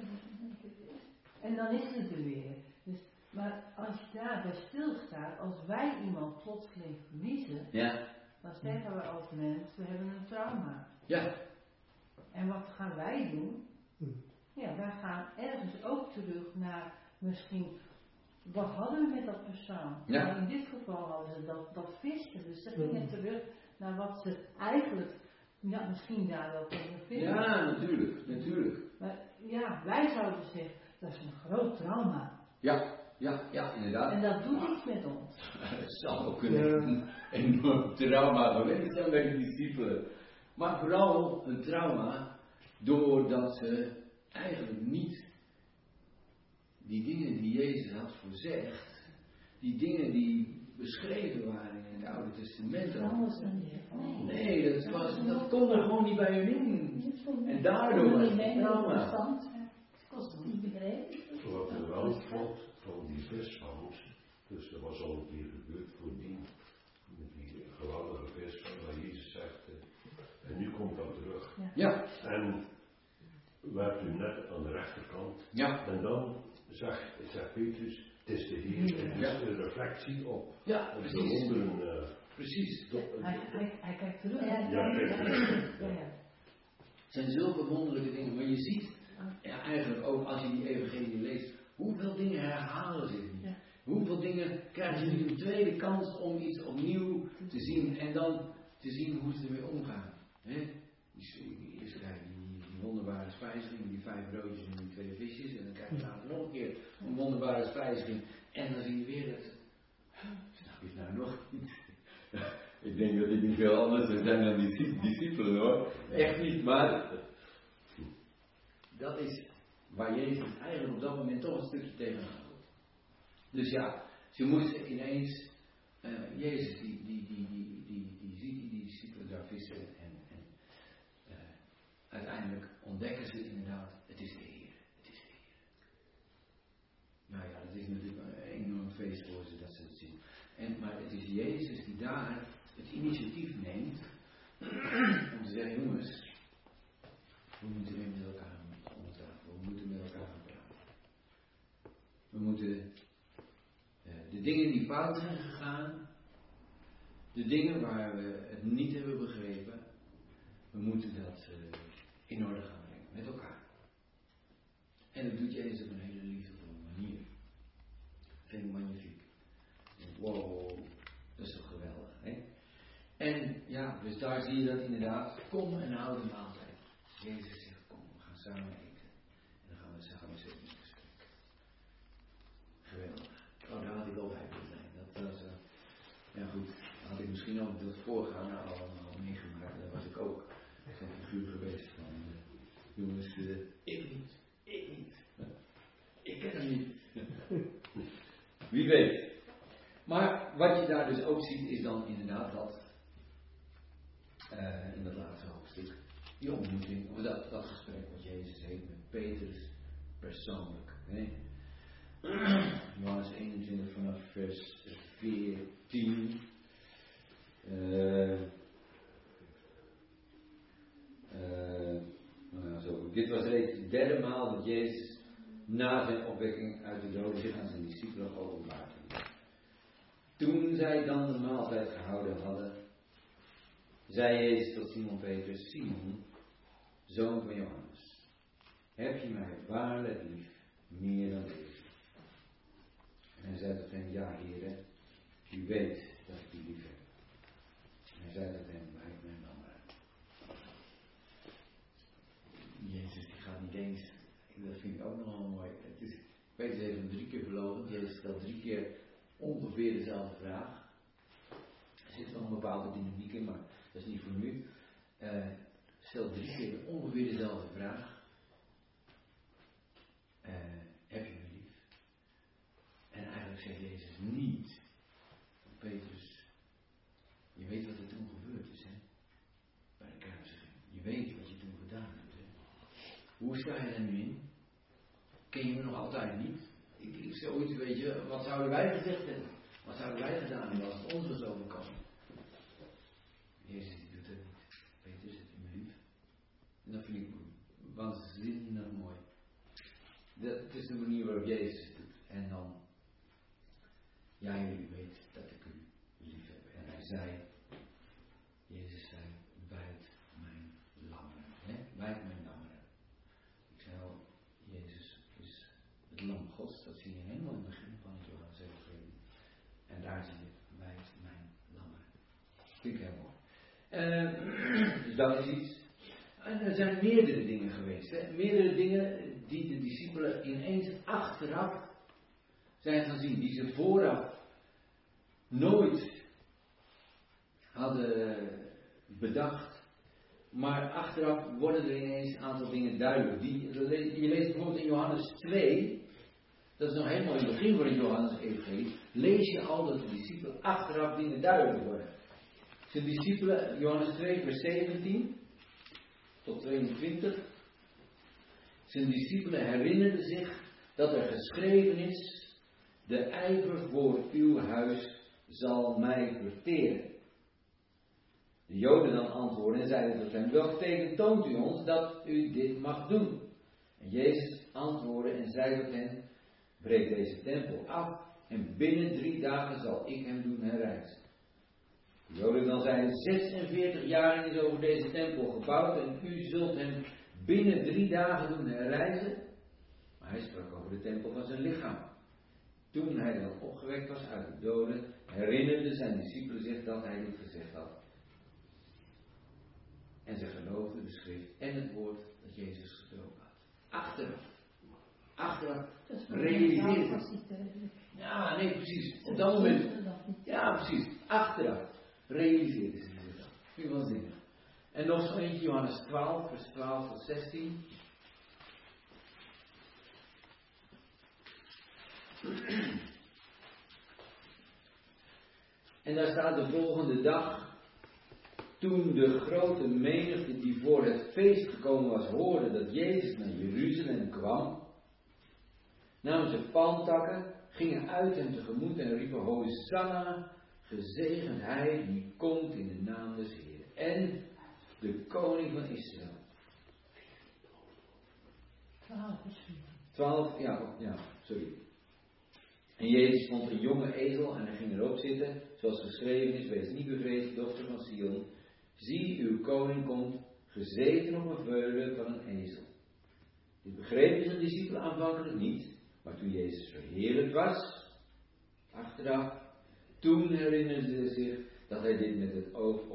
En dan is het er weer. Dus, maar als je daarbij stilstaat, als wij iemand plotseling verliezen, dan zeggen we als mens, we hebben een trauma. Ja. En wat gaan wij doen? Ja, wij gaan ergens ook terug naar misschien, wat hadden we met dat persoon? Ja. Maar in dit geval hadden ze dat vissen. Dus ze gingen terug naar wat ze eigenlijk, ja, misschien daar wel kunnen vinden. Ja, natuurlijk. Maar ja, wij zouden zeggen, dat is een groot trauma. Ja, inderdaad. En dat doet iets met ons. Het zal ook een enorm trauma geweest zijn bij de discipelen. Maar vooral een trauma doordat ze eigenlijk niet die dingen die Jezus had voorzegd, die dingen die beschreven waren in het Oude Testament. Nee, dat kon er gewoon niet bij hun in. En daardoor was het trauma. Het kost niet begrepen. Wat er wel vond van die visvangst, dus dat was al een keer gebeurd voordien, met die geweldige visvangst, waar Jezus zegt, en nu komt dat terug. Ja. En werd u net aan de rechterkant. Ja. En dan zegt Petrus, het is de Heer, het is de reflectie op Ja, de precies. wonderen. Precies. Hij kijkt terug. Ja. Het zijn zulke wonderlijke dingen, maar je ziet eigenlijk ook als je die evangelie leest, hoeveel dingen herhalen zich niet. Hoeveel dingen krijgen ze niet een tweede kans om iets opnieuw te zien en dan te zien hoe ze ermee omgaan. Eerst krijg je die wonderbare spijziging, die 5 broodjes en die 2 visjes. En dan krijg je later nog een keer een wonderbare spijziging. En dan zie je weer dat, snap je het nou nog niet? Ik denk dat ik niet veel anders zou zijn dan die discipelen hoor. Echt niet, maar dat is waar Jezus eigenlijk op dat moment toch een stukje tegenaan loopt. Dus ja, Ze moesten ineens, Jezus die ziet die discipelen daar vissen en uiteindelijk ontdekken ze inderdaad, het is de Heer, het is de Heer. Nou ja, dat is natuurlijk een enorm feest voor ze dat ze het zien. Maar het is Jezus die daar het initiatief neemt om te zeggen, jongens, we moeten weer met elkaar om tafel, we moeten met elkaar gaan praten. We moeten de dingen die fout zijn gegaan, de dingen waar we het niet hebben begrepen, we moeten dat in orde gaan brengen, met elkaar. En dat doet Jezus op een hele liefdevolle manier. Vind ik magnifiek. Wow, dat is toch geweldig, hè? En ja, dus daar zie je dat inderdaad, kom en hou de maaltijd. Jezus zegt, kom, we gaan samen eten. En dan gaan we samen zitten in gesprek. Geweldig. Oh, daar had ik al bij moeten zijn. Dat was, ja goed, had ik misschien ook dat voorgaande al meegemaakt. Daar was ik ook zo'n figuur geweest van, jongens, ik niet. Ik ken hem niet. Wie weet. Maar wat je daar dus ook ziet is dan inderdaad dat, in dat laatste hoofdstuk, die ontmoeting, of dat gesprek wat Jezus heeft met Petrus persoonlijk. Hè? Johannes 21 vanaf vers 14. Dit was reeds de derde maal dat Jezus na zijn opwekking uit de doden zich aan zijn discipelen openbaarde. Toen zij dan de maaltijd gehouden hadden, zei Jezus tot Simon Petrus, Simon, zoon van Johannes, heb je mij waarlijk lief, meer dan deze? En hij zei tot hem, ja Heere, u weet dat ik u lief heb. En hij zei tot hem, wijd mijn lam uit. Jezus die gaat niet eens, dat vind ik ook nogal mooi. Petrus heeft hem 3 keer verloren, Jezus stelt 3 keer ongeveer dezelfde vraag. Er zit wel een bepaalde dynamiek in, maar dat is niet voor nu. Stel 3 keer ongeveer dezelfde vraag. Heb je me lief? En eigenlijk zegt Jezus niet, Petrus, je weet wat er toen gebeurd is, hè? Bij de kruisiging. Je weet wat je toen gedaan hebt, hè? Hoe sta je er nu in? Ken je me nog altijd niet? Ik zoiets, weet je, wat zouden wij gezegd hebben? Wat zouden wij gedaan hebben als het ons was overkomen? Jezus doet dat niet. Petrus, het is me lief. En dat vind ik waanzinnig mooi. Het is de manier waarop Jezus het doet. En dan, ja, jullie weet dat ik u lief heb. En hij zei, Jezus zei, wijd mijn lammeren. Wijd mijn lammeren. Ik zei al, Jezus is het lam Gods. Dat zie je helemaal in het begin van het Johannes-evangelie. En daar zie je, wijd mijn lammeren. Vind ik heel mooi. Dus dat is iets. En er zijn meerdere dingen geweest. Hè? Meerdere dingen die de discipelen ineens achteraf zijn gaan zien. Die ze vooraf nooit hadden bedacht. Maar achteraf worden er ineens een aantal dingen duidelijk. Je leest bijvoorbeeld in Johannes 2. Dat is nog helemaal in het begin van het Johannes-evangelie. Lees je al dat de discipelen achteraf dingen duidelijk worden. Zijn discipelen, Johannes 2 vers 17 tot 22. Zijn discipelen herinnerden zich dat er geschreven is, de ijver voor uw huis zal mij verteren. De Joden dan antwoordden en zeiden tot hem, welk teken toont u ons dat u dit mag doen? En Jezus antwoordde en zei tot hen, breek deze tempel af en binnen 3 dagen zal ik hem doen herrijzen. De Joden dan zeiden, 46 jaar is over deze tempel gebouwd en u zult hem binnen 3 dagen doen herrijzen. Maar hij sprak over de tempel van zijn lichaam. Toen hij dan opgewekt was uit de doden, herinnerden zijn discipelen zich dat hij dit gezegd had. En ze geloofden de schrift en het woord dat Jezus gesproken had. Achteraf realiseerden. Ja, nee, precies. Op dat moment. Ja, precies. Achteraf realiseerden ze zich dat. Vind je wel zinnig. En nog zo eentje, Johannes 12, vers 12 tot 16. En daar staat de volgende dag, toen de grote menigte die voor het feest gekomen was, hoorde dat Jezus naar Jeruzalem kwam, namen ze palmtakken, gingen uit hem tegemoet en riepen: Hosanna, gezegend hij die komt in de naam des Heeren en de koning van Israël. 12, ja, sorry. En Jezus vond een jonge ezel en hij ging erop zitten, zoals geschreven is: wees niet bevreesd, dochter van Sion. Zie, uw koning komt, gezeten op een veulen van een ezel. Dit begrepen zijn discipelen aanvankelijk niet, maar toen Jezus verheerlijkt was, achteraf, toen herinnerden ze zich dat dit met het oog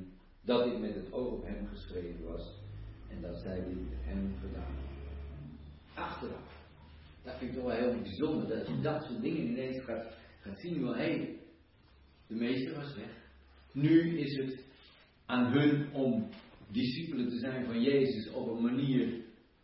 op hem geschreven was en dat zij dit met hem gedaan hadden. Achteraf. Dat vind ik toch wel heel bijzonder, dat je dat soort dingen ineens gaat zien. Wel, hé, de meester was weg. Nu is het aan hun om discipelen te zijn van Jezus op een manier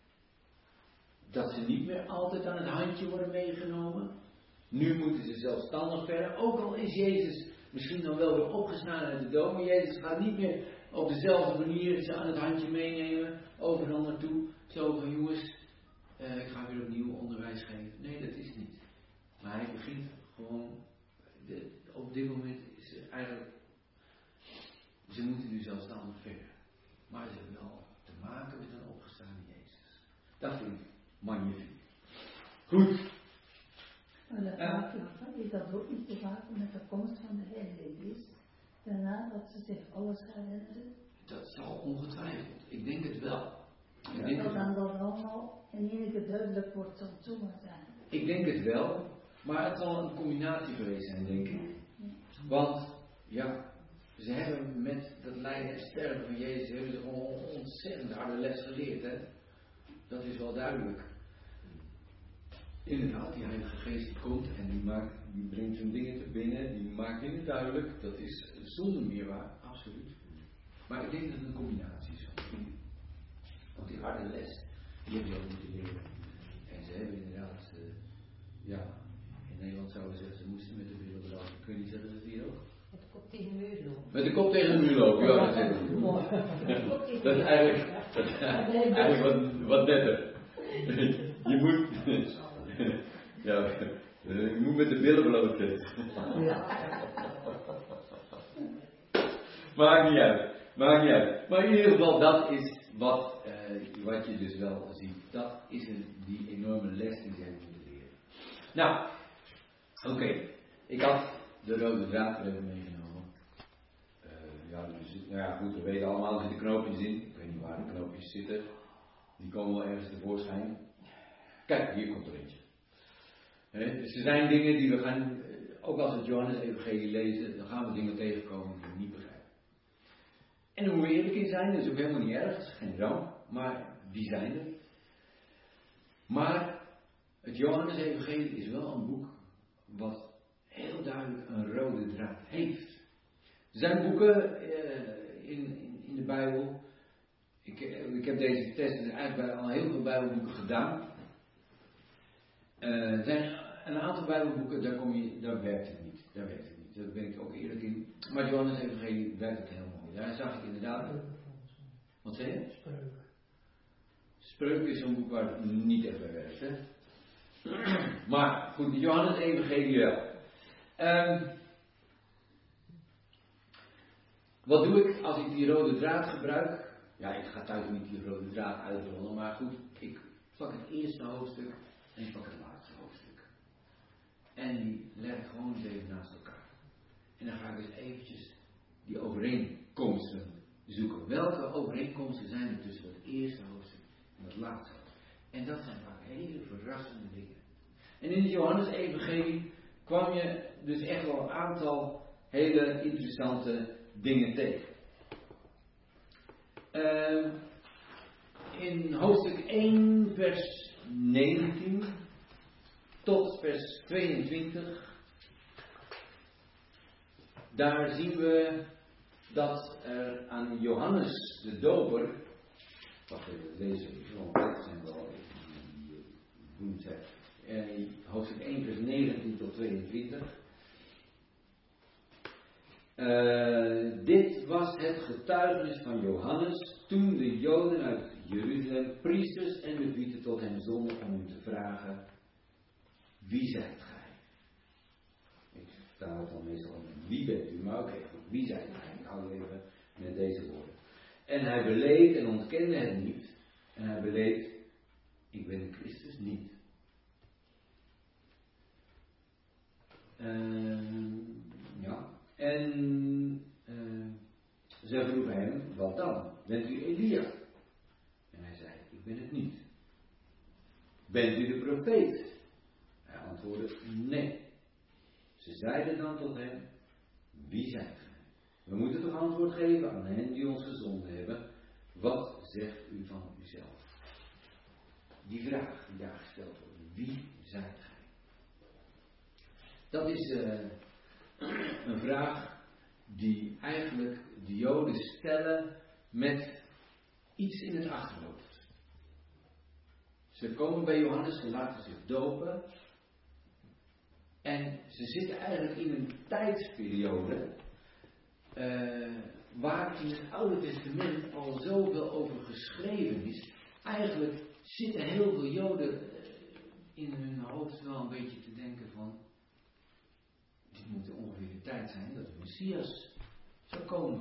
dat ze niet meer altijd aan het handje worden meegenomen. Nu moeten ze zelfstandig verder. Ook al is Jezus misschien dan wel weer opgestaan uit de dood, maar Jezus gaat niet meer op dezelfde manier ze aan het handje meenemen, overal naartoe. Zo van: jongens, ik ga weer opnieuw onderwijs geven. Nee, dat is niet. Maar hij begint gewoon, op dit moment is er eigenlijk, ze moeten nu zelfstandig verder. Maar ze hebben wel te maken met een opgestaande Jezus. Dat vind ik magnifiek. Goed. Maar dat heeft dat ook niet te maken met de komst van de Heilige Geest, daarna dat ze zich alles herinneren? Dat zal ongetwijfeld. Ik denk het wel. Dat dan allemaal in enige duidelijk wordt, zal het zo maar zijn. Ik denk het wel, maar het zal een combinatie geweest zijn, denk ik. Want, ja, ze hebben met dat lijden en sterven van Jezus, hebben ze gewoon een ontzettend harde les geleerd, hè. Dat is wel duidelijk. Inderdaad, die Heilige Geest komt en die brengt zijn dingen te binnen, die maakt dingen duidelijk. Dat is zonder meer waar, absoluut. Maar ik denk dat het een combinatie is. Want die harde les, die hebben ze ook moeten leren. En ze hebben inderdaad, in Nederland zouden we zeggen, ze moesten met de bril eraf. Kun je niet zeggen dat die ook? Met de kop tegen de muur lopen. Met de kop tegen de muur lopen, ja, dat zeggen we. Dat is eigenlijk wat netter. Je moet met de billen bloot zetten. Maakt niet uit. Maar in ieder geval, dat is wat je dus wel ziet. Dat is die enorme les die ze hebben moeten leren. Nou, oké. Ik had de rode draad er even meegenomen. Goed, we weten allemaal, er zitten knoopjes in. Ik weet niet waar de knoopjes zitten. Die komen wel ergens tevoorschijn. Kijk, hier komt er eentje. Dus er zijn dingen die we gaan, ook als we het Johannes-evangelie lezen, dan gaan we dingen tegenkomen die we niet begrijpen. En daar moeten we eerlijk in zijn, dat is ook helemaal niet erg, dat is geen ramp, maar die zijn er. Maar het Johannes-evangelie is wel een boek wat heel duidelijk een rode draad heeft. Er zijn boeken in de Bijbel. Ik heb deze testen eigenlijk bij al heel veel Bijbelboeken gedaan. Er zijn een aantal Bijbelboeken, daar werkt het niet. Daar ben ik ook eerlijk in. Maar Johannes Evangelie werkt het heel mooi. Daar zag ik inderdaad. Wat zei je? Spreuken is zo'n boek waar het niet echt bij werkt. Hè? Maar goed, Johannes Evangelie wel. Wat doe ik als ik die rode draad gebruik? Ja, ik ga thuis niet die rode draad uitrollen, maar goed, ik pak het eerste hoofdstuk en ik pak het laatste hoofdstuk. En die leg ik gewoon eens even naast elkaar. En dan ga ik eens eventjes die overeenkomsten zoeken. Welke overeenkomsten zijn er tussen het eerste hoofdstuk en het laatste hoofdstuk? En dat zijn vaak hele verrassende dingen. En in het Johannes-evangelie kwam je dus echt wel een aantal hele interessante dingen tegen. In hoofdstuk 1 vers 19 tot vers 22, daar zien we dat er aan Johannes de Doper, wacht even, lezen we gewoon, dat zijn wel hoofdstuk 1 vers 19 tot 22. Dit was het getuigenis van Johannes toen de Joden uit Jeruzalem, priesters en levieten tot hem zonden om hem te vragen: wie zijt gij? Ik vertaal het dan meestal met wie bent u, maar oké, wie zijt gij? Ik hou even met deze woorden. En hij beleed en ontkende het niet. En hij beleed: ik ben de Christus niet. En zij vroegen hem: wat dan? Bent u Elia? En hij zei: ik ben het niet. Bent u de profeet? Hij antwoordde: nee. Ze zeiden dan tot hem: wie zijt gij? We moeten toch antwoord geven aan hen die ons gezonden hebben. Wat zegt u van uzelf? Die vraag die daar gesteld wordt: wie zijt gij? Dat is een vraag die eigenlijk de Joden stellen met iets in het achterhoofd. Ze komen bij Johannes, ze laten zich dopen. En ze zitten eigenlijk in een tijdsperiode waar in het Oude Testament al zoveel over geschreven is. Eigenlijk zitten heel veel Joden in hun hoofd wel een beetje te denken van: dit moet ongeveer de tijd zijn dat de Messias zou komen.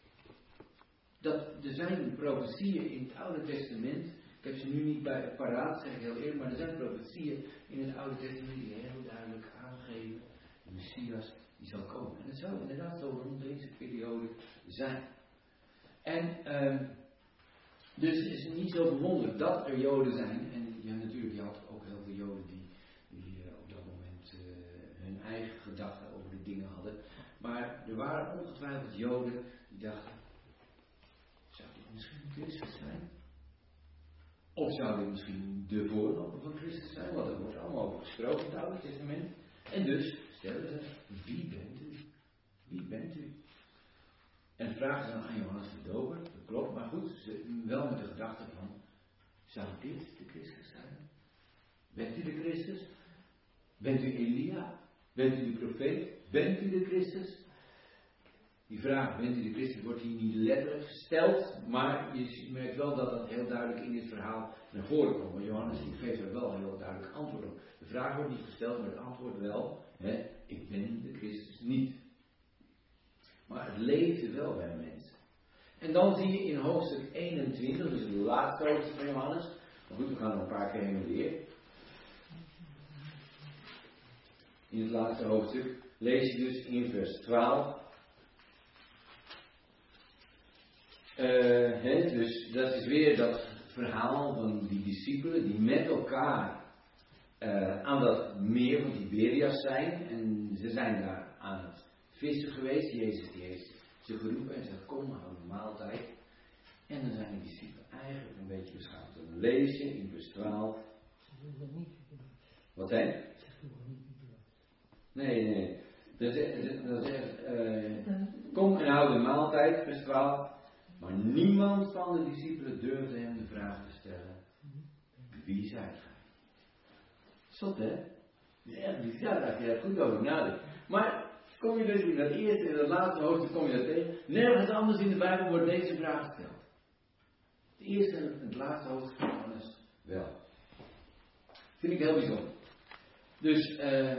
Er zijn profetieën in het Oude Testament. Ik heb ze nu niet paraat, zeg ik heel eerlijk, maar er zijn profetieën in het Oude Testament die heel duidelijk aangeven: de Messias die zal komen. En het zou inderdaad zo rond deze periode zijn. En dus het is niet zo verwonderlijk dat er Joden zijn. En ja, natuurlijk, je had ook heel veel Joden die op dat moment hun eigen gedachten over de dingen hadden. Maar er waren ongetwijfeld Joden die dachten: zou dit misschien Christus zijn? Of zou dit misschien de voorloper van Christus zijn? Want er wordt allemaal over gesproken in het Oude Testament. En dus stellen ze: wie bent u? Wie bent u? En vragen ze dan aan Johannes de Doper. Dat klopt, maar goed, wel met de gedachte van: zou dit de Christus zijn? Bent u de Christus? Bent u Elia? Bent u de profeet? Bent u de Christus? Die vraag, bent u de Christus, wordt hier niet letterlijk gesteld, maar je merkt wel dat dat heel duidelijk in dit verhaal naar voren komt. Want Johannes die geeft er wel een heel duidelijk antwoord op. De vraag wordt niet gesteld, maar het antwoord wel: ik ben de Christus niet. Maar het leefde wel bij mensen. En dan zie je in hoofdstuk 21, dus de laatste hoofdstuk van Johannes. Maar goed, we gaan nog een paar keer heen en weer. In het laatste hoofdstuk lees je dus in vers 12. Dus dat is weer dat verhaal van die discipelen die met elkaar aan dat meer van Tiberias zijn. En ze zijn daar aan het vissen geweest. Jezus die heeft ze geroepen en zegt: kom, hou een maaltijd. En dan zijn de discipelen eigenlijk een beetje beschaamd. Dan lees je in vers 12. Wat zei? Nee. Dat zegt, kom en hou de maaltijd, vers 12. Maar niemand van de discipelen durfde hem de vraag te stellen: wie zijt gij? Zot, hè? Ja, daar dacht je goed over nadenken. Maar kom je dus in dat eerste en dat laatste hoofdstuk kom je dat tegen. Nergens anders in de Bijbel wordt deze vraag gesteld. Het eerste en het laatste hoofdstuk van Johannes wel. Vind ik heel bijzonder. Dus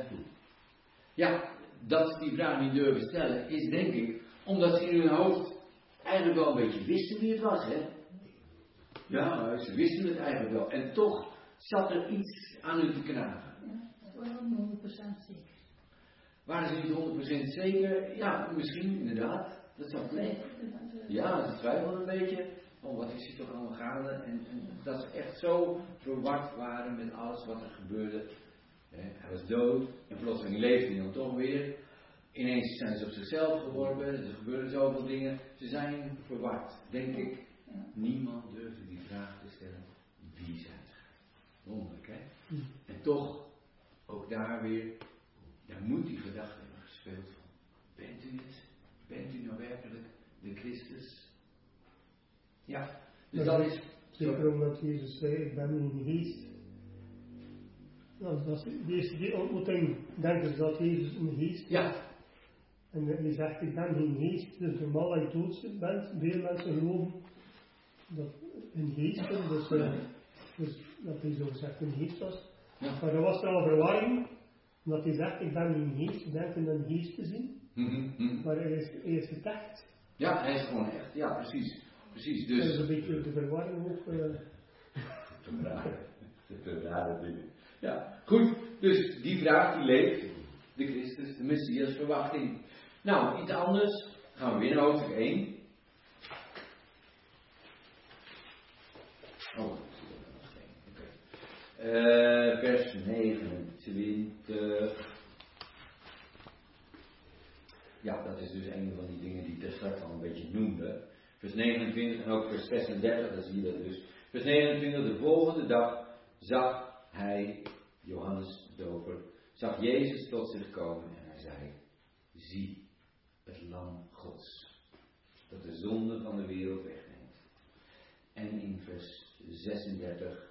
dat ze die vraag niet durven stellen is denk ik omdat ze in hun hoofd eigenlijk wel een beetje wisten wie het was, hè? Ja, ze wisten het eigenlijk wel. En toch zat er iets aan hun te knagen. Ja, ze waren 100% zeker. Waren ze niet 100% zeker? Ja, misschien inderdaad. Dat zou kunnen. Ja, ze twijfelden een beetje. Oh, wat is hier toch allemaal gaande? En dat ze echt zo verward waren met alles wat er gebeurde. Hij was dood en plotseling leefde hij dan toch weer. Ineens zijn ze op zichzelf geworpen, er gebeuren zoveel dingen. Ze zijn verward, denk ik. Niemand durfde die vraag te stellen: wie zijn ze? Wonderlijk, hè? En toch, ook daar weer, daar moet die gedachte hebben gespeeld van: bent u het? Bent u nou werkelijk de Christus? Ja, dus dat is... Zeker omdat Jezus zei: ik ben een geest. Nou, die ontmoeting denken ze dat Jezus een geest is. Ja. En hij zegt, ik ben geen geest. Dus normaal als je dood bent, veel mensen geloven dat een geest is. Dus dat hij zo gezegd een geest was. Ja. Maar er was wel verwarring. Omdat hij zegt, ik ben geen geest. Ze denken een geest te zien. Maar hij is het echt. Ja, hij is gewoon echt. Ja, precies. Dus... Dat is een beetje de verwarring ook. Te rare dingen. Ja, goed. Dus die vraag die leeft. De Christus, de Messias, verwachting. Nou, iets anders. Gaan we weer naar hoofdstuk 1. Oh, vers 29. Ja, dat is dus een van die dingen die ik daar straks al een beetje noemde. Vers 29 en ook vers 36, dan zie je dat dus. Vers 29, de volgende dag zag hij, Johannes de Doper, zag Jezus tot zich komen en hij zei, zie het lam Gods, dat de zonde van de wereld wegneemt. En in vers 36,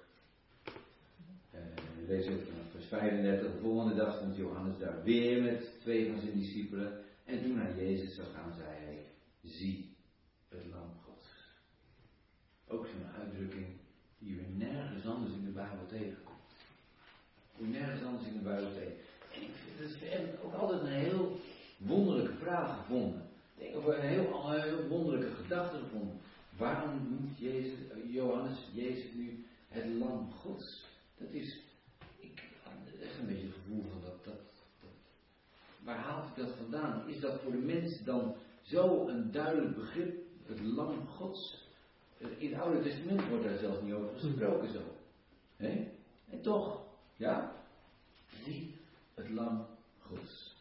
we lezen het vanaf vers 35, de volgende dag stond Johannes daar weer met 2 van zijn discipelen. En toen hij Jezus zag gaan, zei hij, zie het lam Gods. Ook zo'n uitdrukking die we nergens anders in de Bijbel tegenkomt. Die we nergens anders in de Bijbel tegenkomt. En ik vind het ook altijd een heel wonderlijke vraag gevonden. Ik denk over een heel wonderlijke gedachte gevonden. Waarom noemt Johannes Jezus nu het lam Gods? Dat is, ik heb echt een beetje het gevoel van dat. Waar haalt ik dat vandaan? Is dat voor de mens dan zo een duidelijk begrip, het lam Gods? In het Oude Testament wordt daar zelfs niet over gesproken zo. He? En toch, ja? Zie het lam Gods.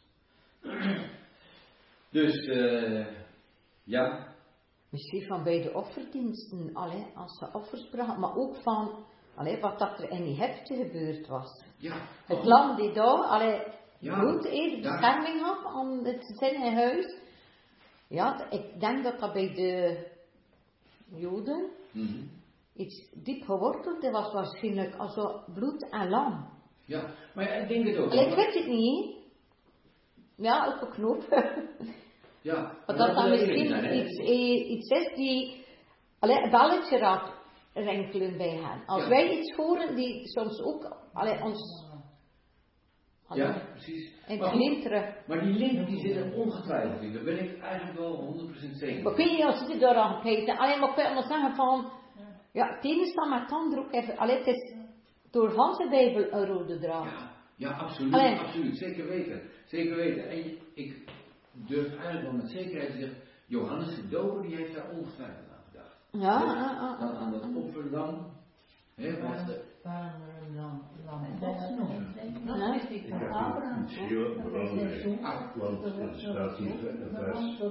Dus, ja. Misschien van bij de offerdiensten, als ze offers brachten, maar ook van wat dat er in die hefte gebeurd was. Ja. Het lam die daar, bloed de ja. bescherming had aan het gezin in huis. Ja, ik denk dat dat bij de Joden iets diep geworteld was waarschijnlijk, also bloed en lam. Ja, maar ik denk het ook. Ik weet het niet. Ja, ook een knoop. Ja. Maar dat dan misschien iets is die een belletje raakt rinkelen bij hen. Als wij iets horen die soms ook ons... Ja, precies. En het lint terug. Maar die link die zit er ongetwijfeld in. Daar ben ik eigenlijk wel 100% zeker. Maar ik weet niet als je er aan kijkt. Alleen maar ik wil maar zeggen van... Ja, het ene staat met het andere ook even... het is door van de Bijbel een rode draad. Ja, absoluut. Absoluut. Zeker weten. En ik durf eigenlijk wel met zekerheid te zeggen... Johannes de Doper die heeft daar ongetwijfeld aan gedacht. Ja. Aan dat offerlam. Waarom er een lam Gods nog? Dat wist ik van Ik Abraham. heb iets heel belangrijks. Want er staat hier in vers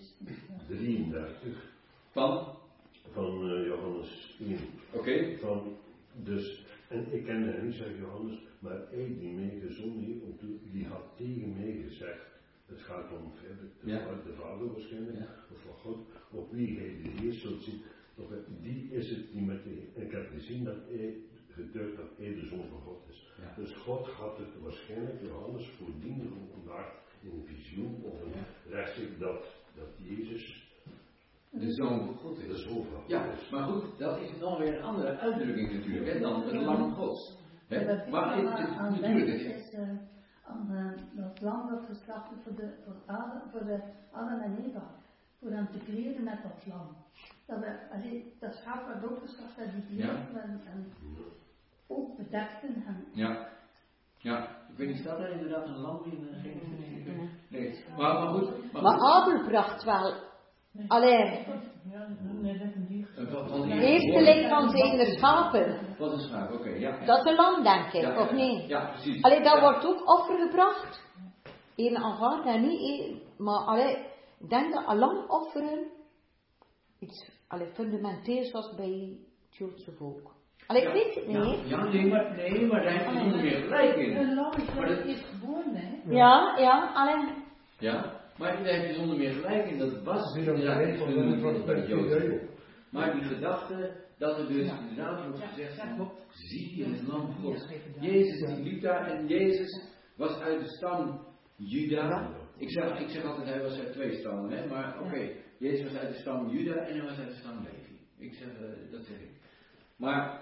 33 van Johannes 1. Oké. Dus, en ik kende hem niet, zegt Johannes, maar hij die mij gezonden heeft, die had tegen mij gezegd, het gaat om verder, de Vader waarschijnlijk, of van God, op wie hij de Heer zult zien, die is het die met de, en ik heb gezien dat hij getuigt dat hij de Zoon van God is. Ja. Dus God had het waarschijnlijk Johannes voordien gemaakt in een visioen of een rechtstreeks dat Jezus de Zoon van God is. De Zoon van God is. Maar goed, dat is dan weer een andere uitdrukking natuurlijk, dan het lam Gods. Maar natuurlijk is aan dat lam dat geslacht is voor de Adam en Eva. Voor hem te kleden met dat lam. Dat schaap werd ook geslacht en die kleren en ook bedekten hem. Ja, ik weet niet, staat er inderdaad een lam in? Nee. Maar goed. Maar Abel bracht wel alleen de eersteling van zijn schapen. Wat een schaap, oké, ja. Dat is een lam, denk ik, of niet? Ja, precies. Allee, daar wordt ook offer gebracht. Eén aanvaard en niet één. Maar ik denk dat een lam offeren iets fundamenteels was bij het Joodse volk. Ik weet het niet. Maar daar heb je niet meer gelijk in. Een lam is geboren, hè? Alleen. Ja, maar daar heb je zonder meer gelijk in. Dat was inderdaad iets fundamenteel bij het Joodse volk. Maar die gedachte dat er dus inderdaad wordt gezegd, zie je het lam Gods. Jezus die liep daar en Jezus was uit de stam Juda. Ik zeg altijd, hij was uit 2 stammen, hè? Maar oké, Jezus was uit de stam Juda en hij was uit de stam Levi. Ik zeg, dat zeg ik. Maar...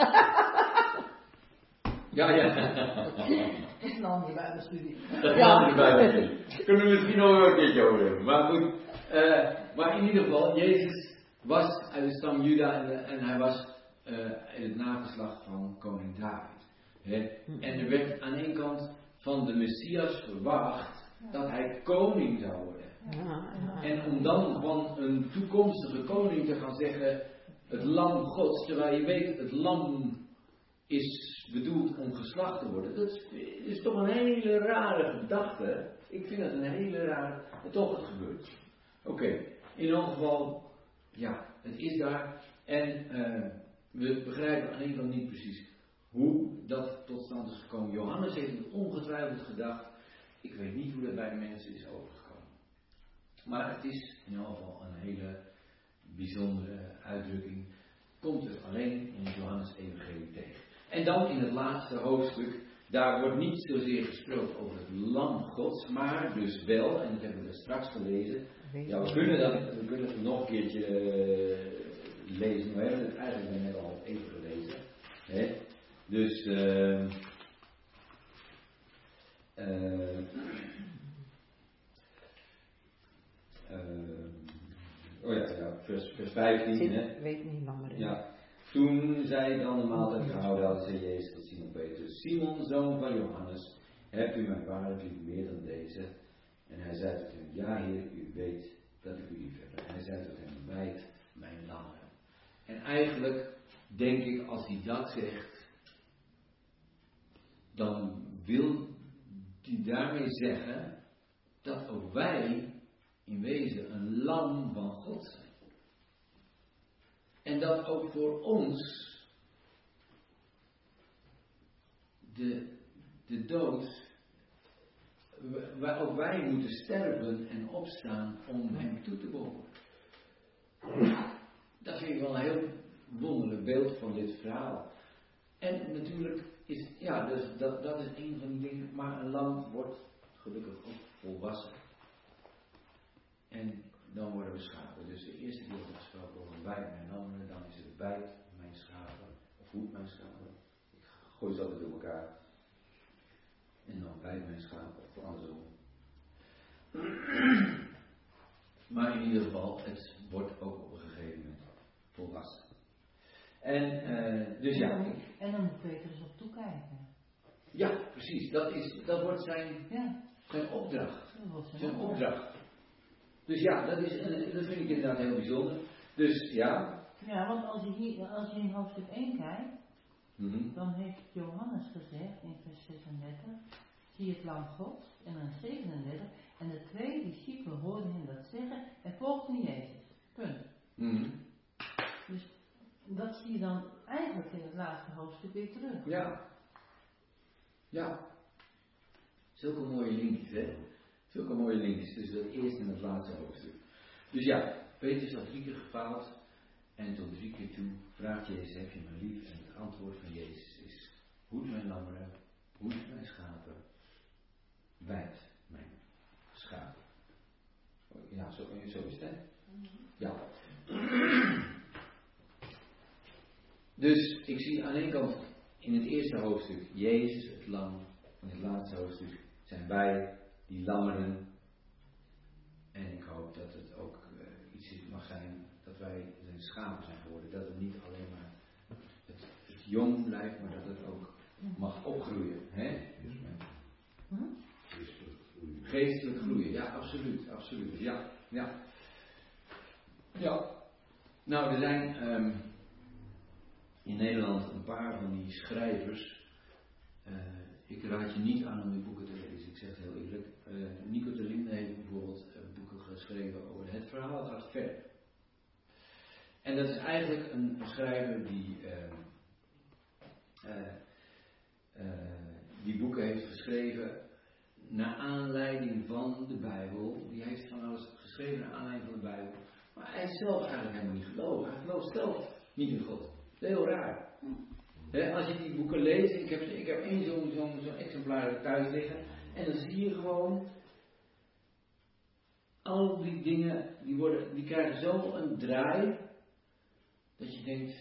ja. Dat is een andere bijbelstudie. Kunnen we misschien nog een keertje over hebben. Maar goed, maar in ieder geval, Jezus was uit de stam Juda en hij was in het nageslacht van koning David. Hè? En er werd aan één kant van de Messias verwacht dat hij koning zou worden. En om dan van een toekomstige koning te gaan zeggen, het lam Gods, terwijl je weet, het lam is bedoeld om geslacht te worden. Dat is toch een hele rare gedachte. Ik vind dat een hele rare, maar toch het gebeurt. Oké, in elk geval, ja, het is daar. En we begrijpen aan een kant niet precies hoe dat tot stand is gekomen. Johannes heeft het ongetwijfeld gedacht. Ik weet niet hoe dat bij de mensen is overgekomen. Maar het is in elk geval een hele bijzondere uitdrukking. Komt er alleen in het Johannes-evangelie tegen. En dan in het laatste hoofdstuk, daar wordt niet zozeer gesproken over het lam Gods, maar dus wel, en dat hebben we straks gelezen. Ja, we kunnen het nog een keertje lezen, maar we hebben het eigenlijk net al even gelezen. Hè? Dus, vers 15. Hè? Weet niet langer. Ja. Toen zij dan de maaltijd gehouden hadden, zei Jezus tot Simon Petrus: Simon, zoon van Johannes, hebt u mij waarlijk lief meer dan deze? En hij zei tot hem: Ja, Heer, u weet dat ik u lief heb. En hij zei tot hem: Wijd mijn lammeren. En eigenlijk denk ik, als hij dat zegt, dan wil hij daarmee zeggen dat ook wij in wezen een lam van God zijn. En dat ook voor ons de dood, ook wij moeten sterven en opstaan om hem toe te behoren. Dat vind ik wel een heel wonderlijk beeld van dit verhaal. En natuurlijk is, ja, dus dat is een van die dingen, maar een lam wordt gelukkig ook volwassen. En dan worden we schapen. Dus de eerste keer wordt gesproken over wijd mijn lammeren, dan is het wijd mijn schapen, of voed mijn schapen. Ik gooi ze altijd door elkaar. En dan wijd mijn schapen, of andersom. Maar in ieder geval, het wordt ook op een gegeven moment volwassen. En dus ja. En dan moet Petrus op toekijken. Ja, precies. Dat wordt zijn opdracht. Zijn opdracht. Dus ja, dat vind ik inderdaad heel bijzonder. Dus ja. Ja, want als je in hoofdstuk 1 kijkt, dan heeft Johannes gezegd in vers 36, zie het lam Gods, en dan 37, en de 2 discipelen hoorden hem dat zeggen en volgden Jezus. Punt. Dus dat zie je dan eigenlijk in het laatste hoofdstuk weer terug. Ja. Ja. Zulke mooie linkjes, hè. Zulke mooie linkjes tussen het eerste en het laatste hoofdstuk. Dus ja, Petrus had 3 keer gefaald. En tot 3 keer toe vraagt Jezus: heb je me lief? En het antwoord van Jezus is: hoed mijn lammeren, hoed mijn schapen, wijd mijn schapen. Ja, zo is het, hè? Ja. Dus ik zie aan de ene kant in het eerste hoofdstuk Jezus, het lam. In het laatste hoofdstuk zijn wij die lammeren. En ik hoop dat het ook iets mag zijn dat wij zijn schapen zijn geworden. Dat het niet alleen maar het jong blijft, maar dat het ook mag opgroeien. Hè? Geestelijk groeien, ja, absoluut. Absoluut. Ja. Nou, er zijn in Nederland een paar van die schrijvers. Ik raad je niet aan om die boeken te lezen, ik zeg het heel eerlijk. Nico de Linde heeft bijvoorbeeld boeken geschreven over het verhaal gaat verder. En dat is eigenlijk een schrijver die boeken heeft geschreven naar aanleiding van de Bijbel. Die heeft van alles geschreven naar aanleiding van de Bijbel. Maar hij is zelf eigenlijk helemaal niet geloven. Hij gelooft zelf niet in God. Dat is heel raar. Als je die boeken leest, ik heb één zo'n exemplaar thuis liggen. En dan zie je gewoon al die dingen, die krijgen zo een draai, dat je denkt,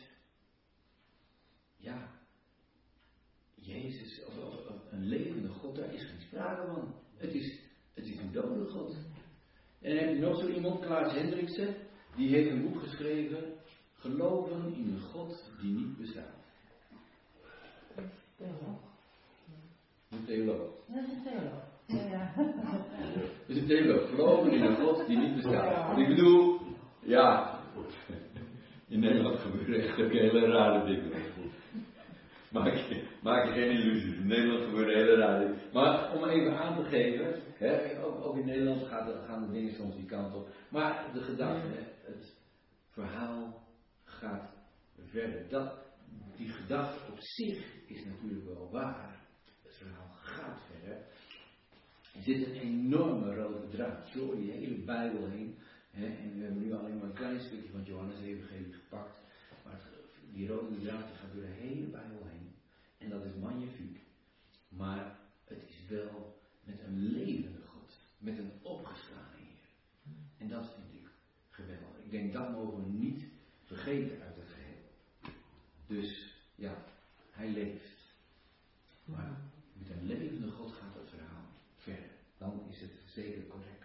ja, Jezus, of een levende God, daar is geen sprake van. Het is een dode God. En dan heb je nog zo iemand, Klaas Hendriksen, die heeft een boek geschreven, Geloven in een God die niet bestaat. Een theoloog. Dat is een theoloog. Ja. Dat is een theoloog. Geloven in een God die niet bestaat. Ik bedoel, ja, in Nederland gebeuren echt ook hele rare dingen. Maak je geen illusies. In Nederland gebeuren hele rare dingen. Maar om even aan te geven, hè, ook in Nederland gaan de dingen soms die kant op. Maar de gedachte, het verhaal gaat verder. Die gedachte op zich is natuurlijk wel waar. Het verhaal gaat verder. Er zit een enorme rode draad door die hele Bijbel heen. Hè, en we hebben nu alleen maar een klein stukje van het Johannes-evangelie gepakt. Maar die rode draad gaat door de hele Bijbel heen. En dat is magnifiek. Maar het is wel met een levende God. Met een opgestaan Heer. En dat vind ik geweldig. Ik denk dat mogen we niet vergeten uit het geheel. Dus ja, hij leeft. Maar met een levende God gaat het verhaal verder. Dan is het zeker correct.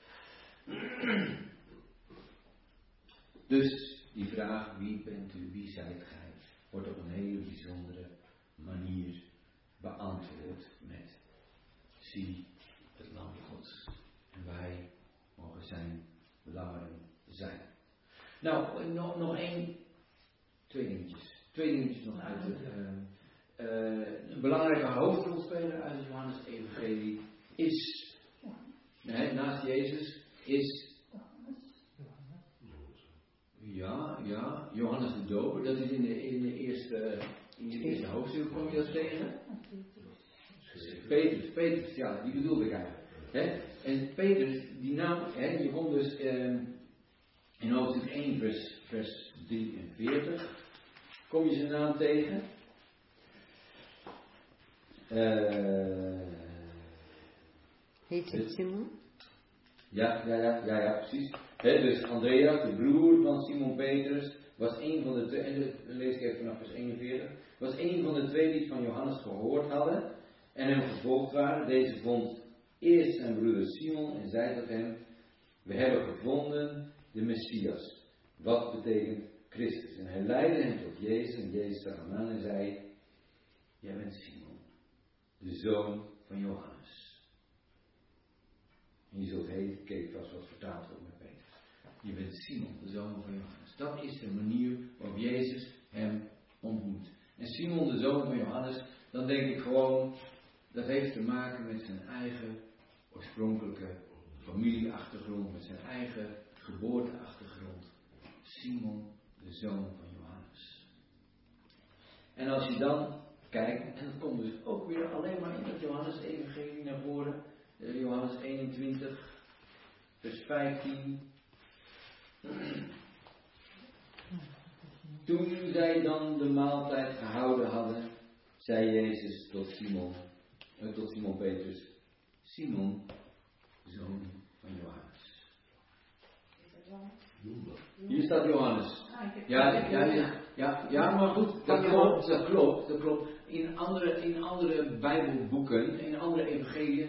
Dus die vraag, wie bent u, wie zijt gij, wordt op een hele bijzondere manier beantwoord met: zie het lam Gods. En wij mogen zijn lauren zijn. Nou, nog twee dingetjes nog uit het. Een belangrijke hoofdrolspeler uit het Johannes-evangelie is, naast Jezus, is Johannes de Doper. Dat is in de eerste hoofdstuk, kom je dat tegen? Petrus, ja, die bedoelde ik eigenlijk. En Petrus, die naam, die komt dus in hoofdstuk 1 vers 43. Kom je zijn naam tegen? Heet het Simon? Ja, precies. Dus Andreas, de broer van Simon Petrus, was een van de twee, en dat lees ik even vanaf vers 41, was een van de twee die van Johannes gehoord hadden en hem gevolgd waren. Deze vond eerst zijn broeder Simon en zei tot hem: we hebben gevonden de Messias. Wat betekent Christus? En hij leidde hem tot Jezus en Jezus zag hem aan en zei: jij bent Simon, de zoon van Johannes. En je zult heen, keek vast wat vertaald wordt met Petrus. Je bent Simon, de zoon van Johannes. Dat is de manier waarop Jezus hem ontmoet. En Simon, de zoon van Johannes, dan denk ik gewoon, dat heeft te maken met zijn eigen oorspronkelijke familieachtergrond, met zijn eigen geboorteachtergrond. Simon, de zoon van Johannes. En als je dan kijkt, en dat komt dus ook weer alleen maar in het Johannes-evangelie naar voren, Johannes 21, vers 15. Toen zij dan de maaltijd gehouden hadden, zei Jezus tot Simon Petrus: Simon, zoon van Johannes. Hier staat Johannes. Ja, maar goed, dat klopt. In andere Bijbelboeken, in andere evangeliën,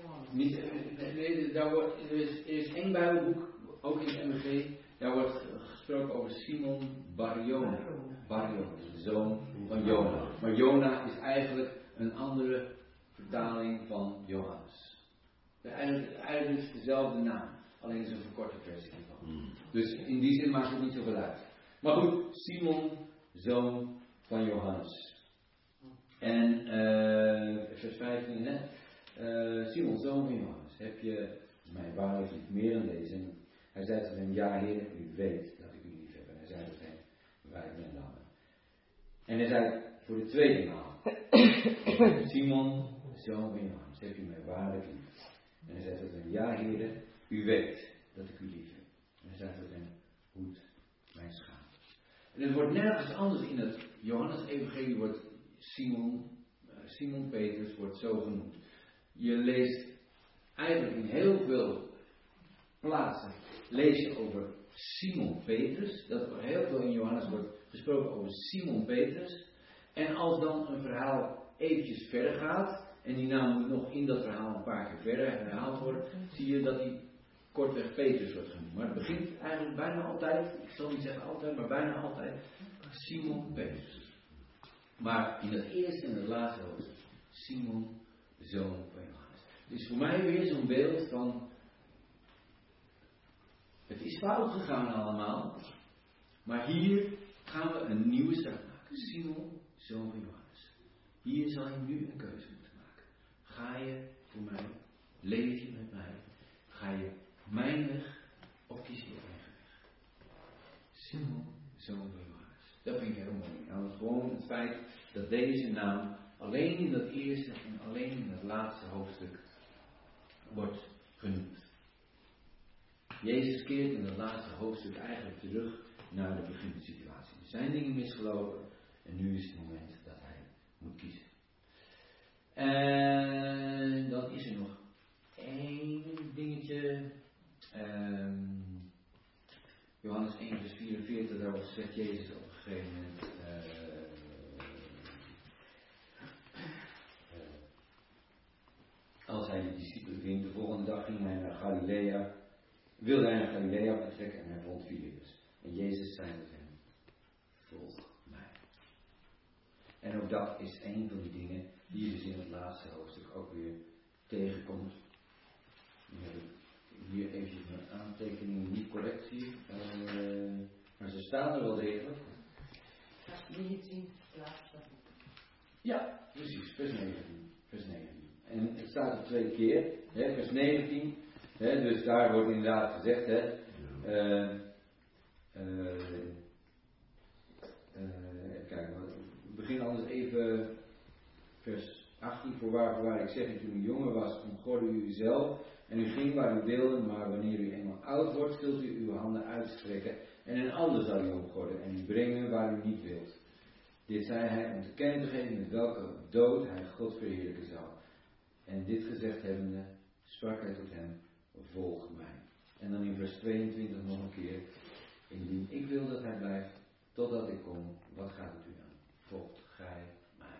er is één Bijbelboek, ook in het MG, daar wordt gesproken over Simon Bar-Jona, de zoon van Jona. Maar Jona is eigenlijk een andere vertaling van Johannes. Eigenlijk is dezelfde naam, alleen is een verkorte versie ervan. Dus in die zin maakt het niet zoveel uit. Maar goed, Simon, zoon van Johannes. En vers 15, Simon, zoon van Johannes, heb je mij waarlijk lief, meer dan deze? En hij zei tot hem: ja, Heer, u weet dat ik u lief heb. En hij zei tot hem: wij zijn lammen. En hij zei voor de tweede maal: Simon, zoon van Johannes, heb je mij waarlijk lief? En hij zei tot hem: ja, Heer, u weet dat ik u lief heb. En hij zei tot hem: hoed mijn schaap. En het wordt nergens anders in het Johannes-evangelie wordt Simon Petrus wordt zo genoemd. Je leest eigenlijk in heel veel plaatsen lees je over Simon Petrus. Dat er heel veel in Johannes wordt gesproken over Simon Petrus. En als dan een verhaal eventjes verder gaat, en die naam moet nog in dat verhaal een paar keer verder herhaald worden, zie je dat hij kortweg Petrus wordt genoemd. Maar het begint eigenlijk bijna altijd, ik zal niet zeggen altijd, maar bijna altijd, Simon Petrus. Maar in het eerste en het laatste hoofdstuk, Simon, de zoon van Johannes. Dus voor mij weer zo'n beeld van, het is fout gegaan allemaal, maar hier gaan we een nieuwe start maken. Simon, zoon van Johannes. Hier zal je nu een keuze moeten maken. Ga je voor mij, leef je met mij, ga je mijn weg of kies je je eigen weg? Simon, zoon van Johannes. Dat vind ik heel mooi. Nou, gewoon het feit dat deze naam alleen in dat eerste en alleen in het laatste hoofdstuk wordt genoemd. Jezus keert in het laatste hoofdstuk eigenlijk terug naar de beginsituatie. Er zijn dingen misgelopen en nu is het moment dat hij moet kiezen. En dan is er nog één dingetje. Johannes 1 vers 44, daar zegt Jezus op een gegeven moment. Als hij de discipelen vindt, de volgende dag ging hij naar Galilea. Wilde hij naar Galilea vertrekken en hij vond Filippus. En Jezus zei tot hem, volg mij. En ook dat is een van die dingen die je dus in het laatste hoofdstuk ook weer tegenkomt. Nu heb ik hier eventjes mijn aantekeningen niet correct zie. Maar ze staan er wel degelijk. Vers 19, laatste. Ja, precies, vers 19. Vers 19. En het staat er 2 keer, hè, vers 19. Hè, dus daar wordt inderdaad gezegd, hè. Kijk, we beginnen anders even vers 18. Voorwaar ik zeg, toen u jonger was, omgordde u uzelf en u ging waar u wilde, maar wanneer u eenmaal oud wordt, zult u uw handen uitstrekken en een ander zal u omgorden en u brengen waar u niet wilt. Dit zei hij om te kennen te geven met welke dood hij God verheerlijken zou. En dit gezegd hebbende, sprak hij tot hem, volg mij. En dan in vers 22 nog een keer, indien ik wil dat hij blijft, totdat ik kom, wat gaat het u aan? Volgt gij mij.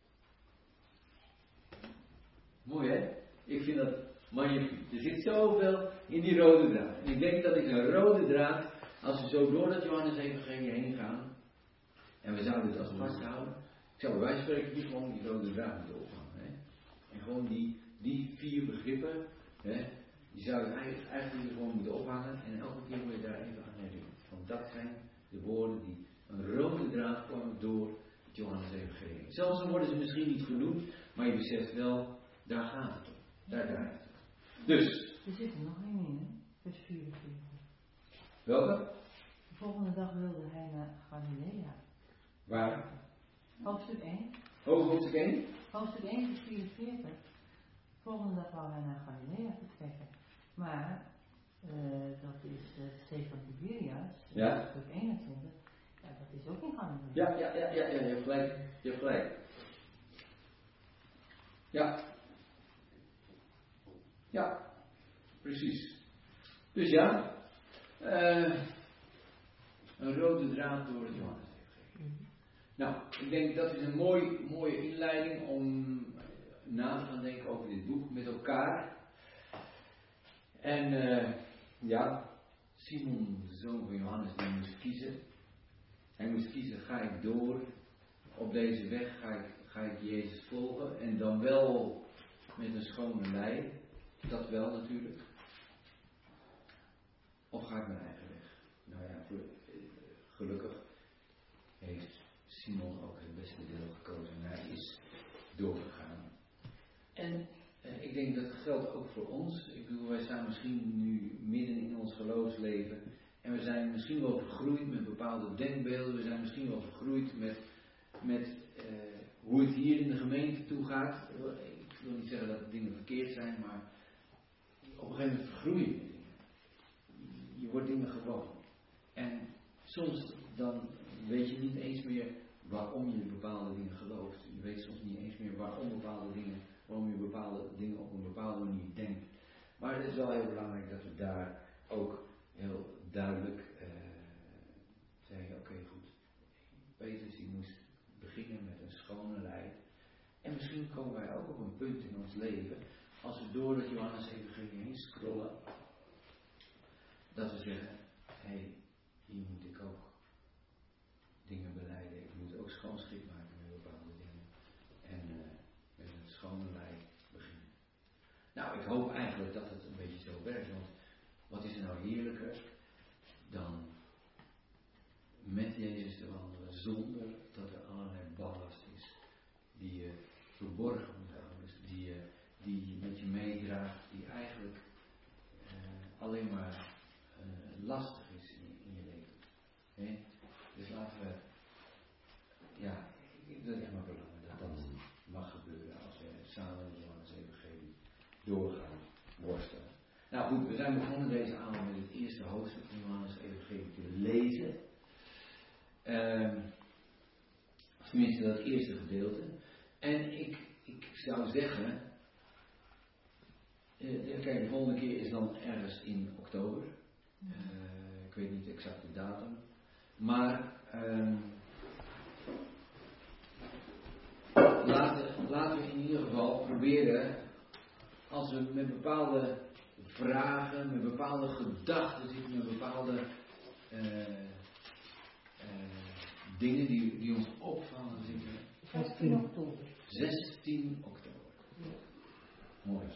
Mooi hè? Ik vind dat magnifiek. Er zit zoveel in die rode draad. En ik denk dat ik een rode draad, als we zo door dat Johannes-evangelie heen gaan, en we zouden het als vasthouden, ik zou bij wijze van spreken niet gewoon die rode draad moeten ophangen. Hè? En gewoon die 4 begrippen, hè, die zou je eigenlijk gewoon moeten ophangen en elke keer moet je daar even aan herinneren. Want dat zijn de woorden die een rode draad vormen door het Johannes-evangelie. Zelfs dan worden ze misschien niet genoemd, maar je beseft wel, daar gaat het om. Daar draait het om. Dus. Er zit er nog één in, hè? Vers 44. Welke? De volgende dag wilde hij naar Galilea. Waar? Hoofdstuk 1. Hoofdstuk 1? Hoofdstuk 1 vers 44. Volgende dag wou hij naar Galilea vertrekken. Maar, dat is de zee van Tiberias, ja. hoofdstuk 21. Ja, dat is ook in Galilea. Ja, je hebt gelijk. Je hebt gelijk. Ja. Ja, precies. Dus ja, een rode draad door het Johannes. Nou, ik denk dat is een mooie inleiding om na te gaan denken over dit boek met elkaar. En ja, Simon, de zoon van Johannes, die moest kiezen. Hij moest kiezen, ga ik door op deze weg, ga ik Jezus volgen. En dan wel met een schone lei, dat wel natuurlijk. Of ga ik mijn eigen weg? Nou ja, gelukkig heeft Simon ook het beste deel gekozen en hij is doorgegaan. En ik denk dat geldt ook voor ons. Ik bedoel, wij staan misschien nu midden in ons geloofsleven en we zijn misschien wel vergroeid met bepaalde denkbeelden. We zijn misschien wel vergroeid met hoe het hier in de gemeente toe gaat. Ik wil niet zeggen dat de dingen verkeerd zijn, maar op een gegeven moment vergroei je met dingen. Je wordt dingen gewoon. En soms dan weet je niet eens meer waarom je bepaalde dingen gelooft. Je weet soms niet eens meer waarom je bepaalde dingen op een bepaalde manier denkt. Maar het is wel heel belangrijk dat we daar ook heel duidelijk zei oké, goed. Petrus die moest beginnen met een schone lei. En misschien komen wij ook op een punt in ons leven, als we door het Johannes-evangelie heen scrollen, dat we zeggen, hé, hier moet ik ook dingen belijden. Ik moet ook schoonschip maken met bepaalde dingen. En met een schone lei beginnen. Nou, ik hoop eigenlijk dat het een beetje zo werkt, want wat is er nou heerlijker dan met Jezus te wandelen zonder dat er allerlei ballast is die je verborgen moet houden, dus die je met je meedraagt, die eigenlijk alleen maar lastig is in je leven. He? Dus laten we, dat is maar belangrijk dat mag gebeuren als we samen in de Johannes-evangelie doorgaan, worstelen. Nou goed, we zijn begonnen deze avond met het eerste hoofdstuk van Johannes-evangelie te lezen. Tenminste dat eerste gedeelte. En ik zou zeggen, kijk, de volgende keer is dan ergens in oktober. Ik weet niet exact de datum. Maar laten we in ieder geval proberen, als we met bepaalde vragen, met bepaalde gedachten zitten, met bepaalde dingen die ons opvallen zitten. 16 oktober. 16 oktober. Mooi.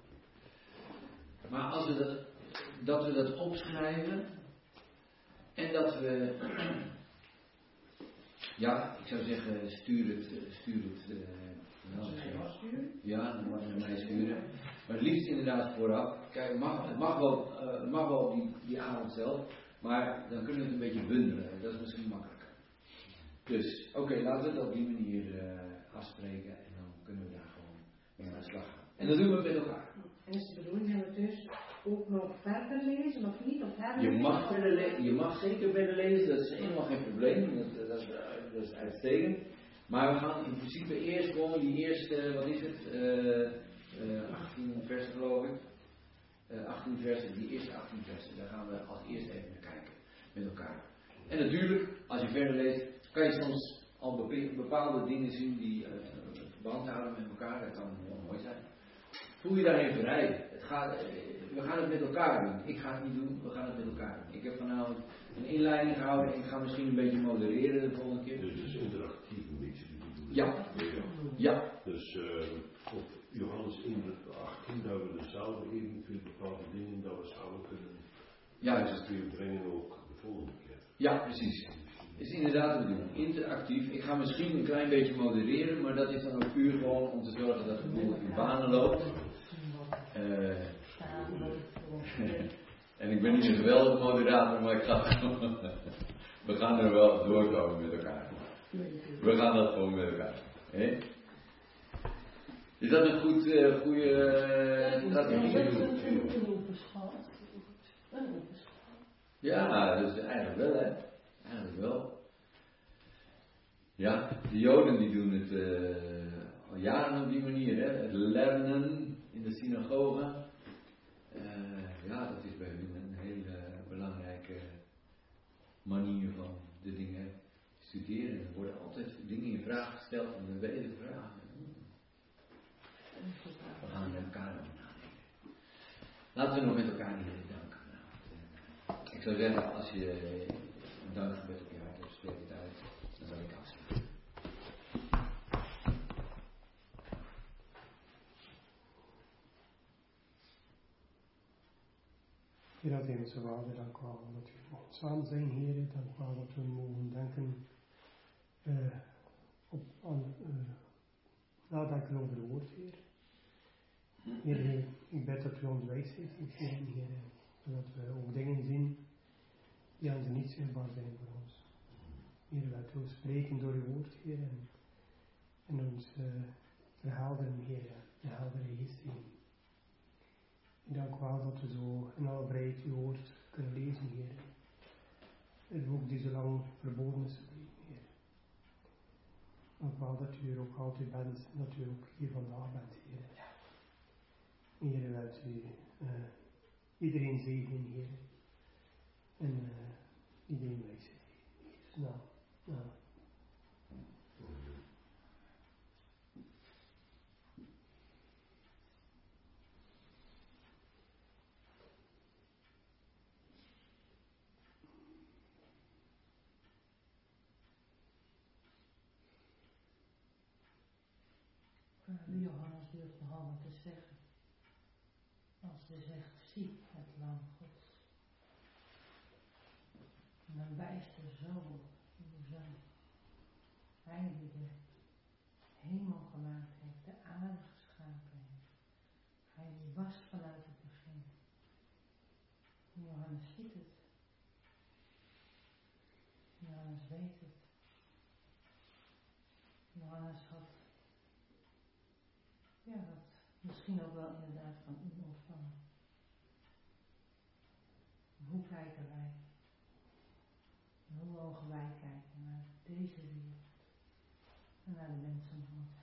Maar als we dat opschrijven en dat we, ik zou zeggen, stuur het ja, dan mag je naar mij sturen. Maar het liefst inderdaad vooraf. Kijk, het mag wel die avond zelf, maar dan kunnen we het een beetje bundelen. Dat is misschien makkelijker. Dus, laten we het op die manier afspreken en dan kunnen we daar gewoon mee aan de slag gaan. En dat doen we met elkaar. En is de bedoeling dat we dus ook nog verder lezen, of niet op verder lezen? Je mag zeker verder lezen, dat is helemaal geen probleem, dat is uitstekend. Maar we gaan in principe eerst gewoon die eerste, 18 versen geloof ik. 18 versen, die eerste 18 versen, daar gaan we als eerste even naar kijken met elkaar. En natuurlijk, als je verder leest, kan je soms al bepaalde dingen zien die verband houden met elkaar. Dat kan heel mooi zijn. Voel je daarin vrij. We gaan het met elkaar doen. Ik ga het niet doen, we gaan het met elkaar doen. Ik heb vanavond een inleiding gehouden en ik ga misschien een beetje modereren de volgende keer. Dus het is interactief een beetje. Ja. Dus op Johannes 18 dat we dus samen eventueel bepaalde dingen dat we samen kunnen. Juist. Weer brengen ook de volgende keer. Ja, precies. Is inderdaad te doen. Interactief. Ik ga misschien een klein beetje modereren, maar dat is dan ook puur gewoon om te zorgen dat het boel in banen loopt. En ik ben niet een geweldige moderator, maar we gaan er wel doorkomen met elkaar. We gaan dat gewoon met elkaar. He? Is dat een goede strategie? Een open school. Ja, dat is eigenlijk wel, hè. Eigenlijk wel. Ja, de Joden die doen het al jaren op die manier, hè. Het lernen in de synagoge. Dat is bij hun een hele belangrijke manier van de dingen studeren. Er worden altijd dingen in vraag gesteld en we weten de vragen. We gaan met elkaar over nadenken. Laten we nog met elkaar hier danken. Ik zou zeggen, als je een dankgebed op je hart hebt, spreek het uit. Dan zal ik afsluiten. Heer, dat hemelse Vader, dank u wel dat we mogen samen zijn, Heer. Dank u wel dat we mogen denken nadenken over het woord, Heer. Heer, ik bid dat u ons wijsheid geeft, Heer. Zodat we ook dingen zien die aan ze niet zichtbaar zijn voor ons. Heer, dat we spreken door uw woord, Heer. En ons verhelderen, Heer. De heldere geest heen. Ik dank u wel dat we zo in alle vrijheid uw woord kunnen lezen, Heer. Het boek die zo lang verboden is gebleven, Heer. Dank u wel dat u er ook altijd bent en dat u ook hier vandaag bent, Heer. Heer, dat u Iedereen zegenen, Heer. En iedereen wijsheid. Nou. Johannes durft nogal wat te zeggen. Als hij zegt, zie het lam Gods. En dan wijst er zo op hoe hij die de hemel gemaakt heeft, de aarde geschapen heeft. Hij die was vanuit het begin. Johannes ziet het. Johannes weet het. Johannes had misschien ook wel inderdaad van u ontvangen. Hoe kijken wij? Hoe mogen wij kijken naar deze wereld en naar de mensen om ons heen?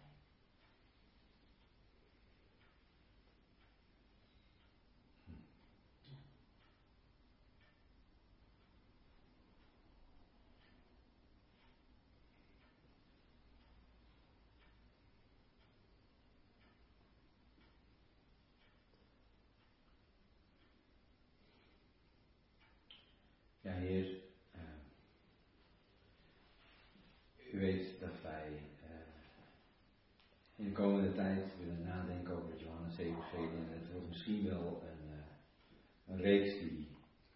Ja, Heer, u weet dat wij in de komende tijd willen nadenken over het Johannes-evangelie en het wordt misschien wel een reeks die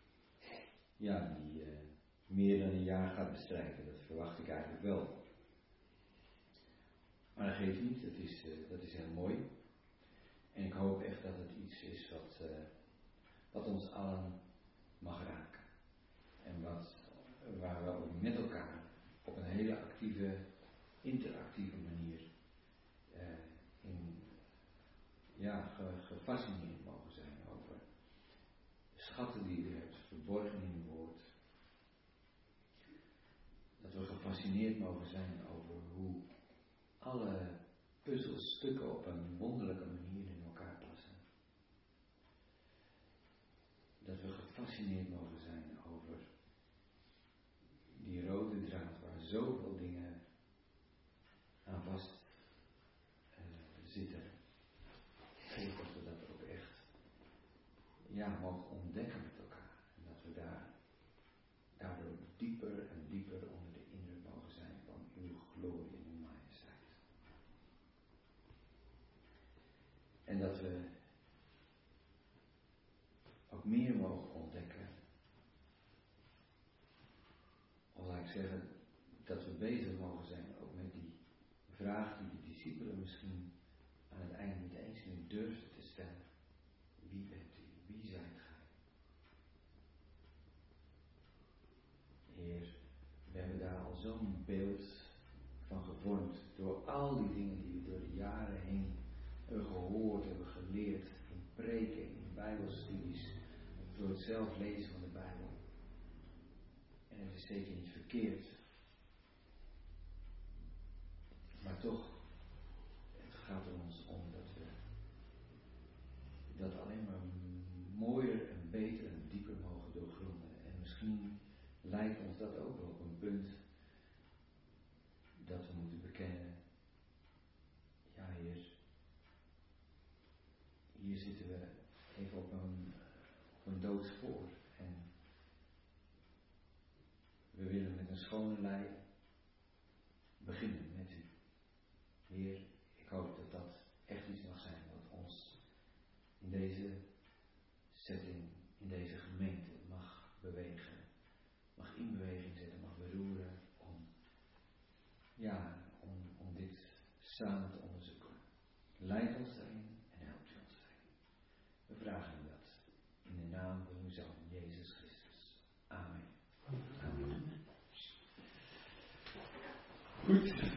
meer dan een jaar gaat bestrijken. Dat verwacht ik eigenlijk wel. Maar dat geeft niet, dat is heel mooi. En ik hoop echt dat het iets is wat ons allen mag raken. En waar we ook met elkaar op een hele actieve, interactieve manier gefascineerd mogen zijn over de schatten die u hebt verborgen in uw woord. Dat we gefascineerd mogen zijn over hoe alle puzzelstukken op een wonderlijke manier in elkaar passen. Dat we gefascineerd mogen zijn over die rode draad waar zoveel dingen aan vast zitten. Geef dat we dat ook echt mogen ontdekken met elkaar. En dat we daardoor dieper en dieper onder de indruk mogen zijn van uw glorie en uw majesteit. En dat we ook meer mogen ontdekken. Of laat ik zeggen, dat we bezig mogen zijn ook met die vraag die de discipelen misschien aan het eind niet eens meer durfden te stellen. Wie bent u? Wie zijt gij? Heer, we hebben daar al zo'n beeld van gevormd door al die dingen die we door de jaren heen hebben gehoord, hebben geleerd, in preken, in bijbelstudies, door het zelf lezen van de Bijbel. En het is zeker niet verkeerd. Maar toch, het gaat er ons om dat we dat alleen maar mooier en beter en dieper mogen doorgronden. En misschien lijkt ons dat ook wel op een punt dat we moeten bekennen. Ja, Heer, hier zitten we even op een doodspoor. En we willen met een schone lei beginnen met u. Heer, ik hoop dat dat echt iets mag zijn wat ons in deze setting, in deze gemeente mag bewegen, mag in beweging zetten, mag beroeren om dit samen te onderzoeken. Leid ons daarin en help ons daarin. We vragen u dat in de naam van uw Zoon, Jezus Christus. Amen. Amen. Goed.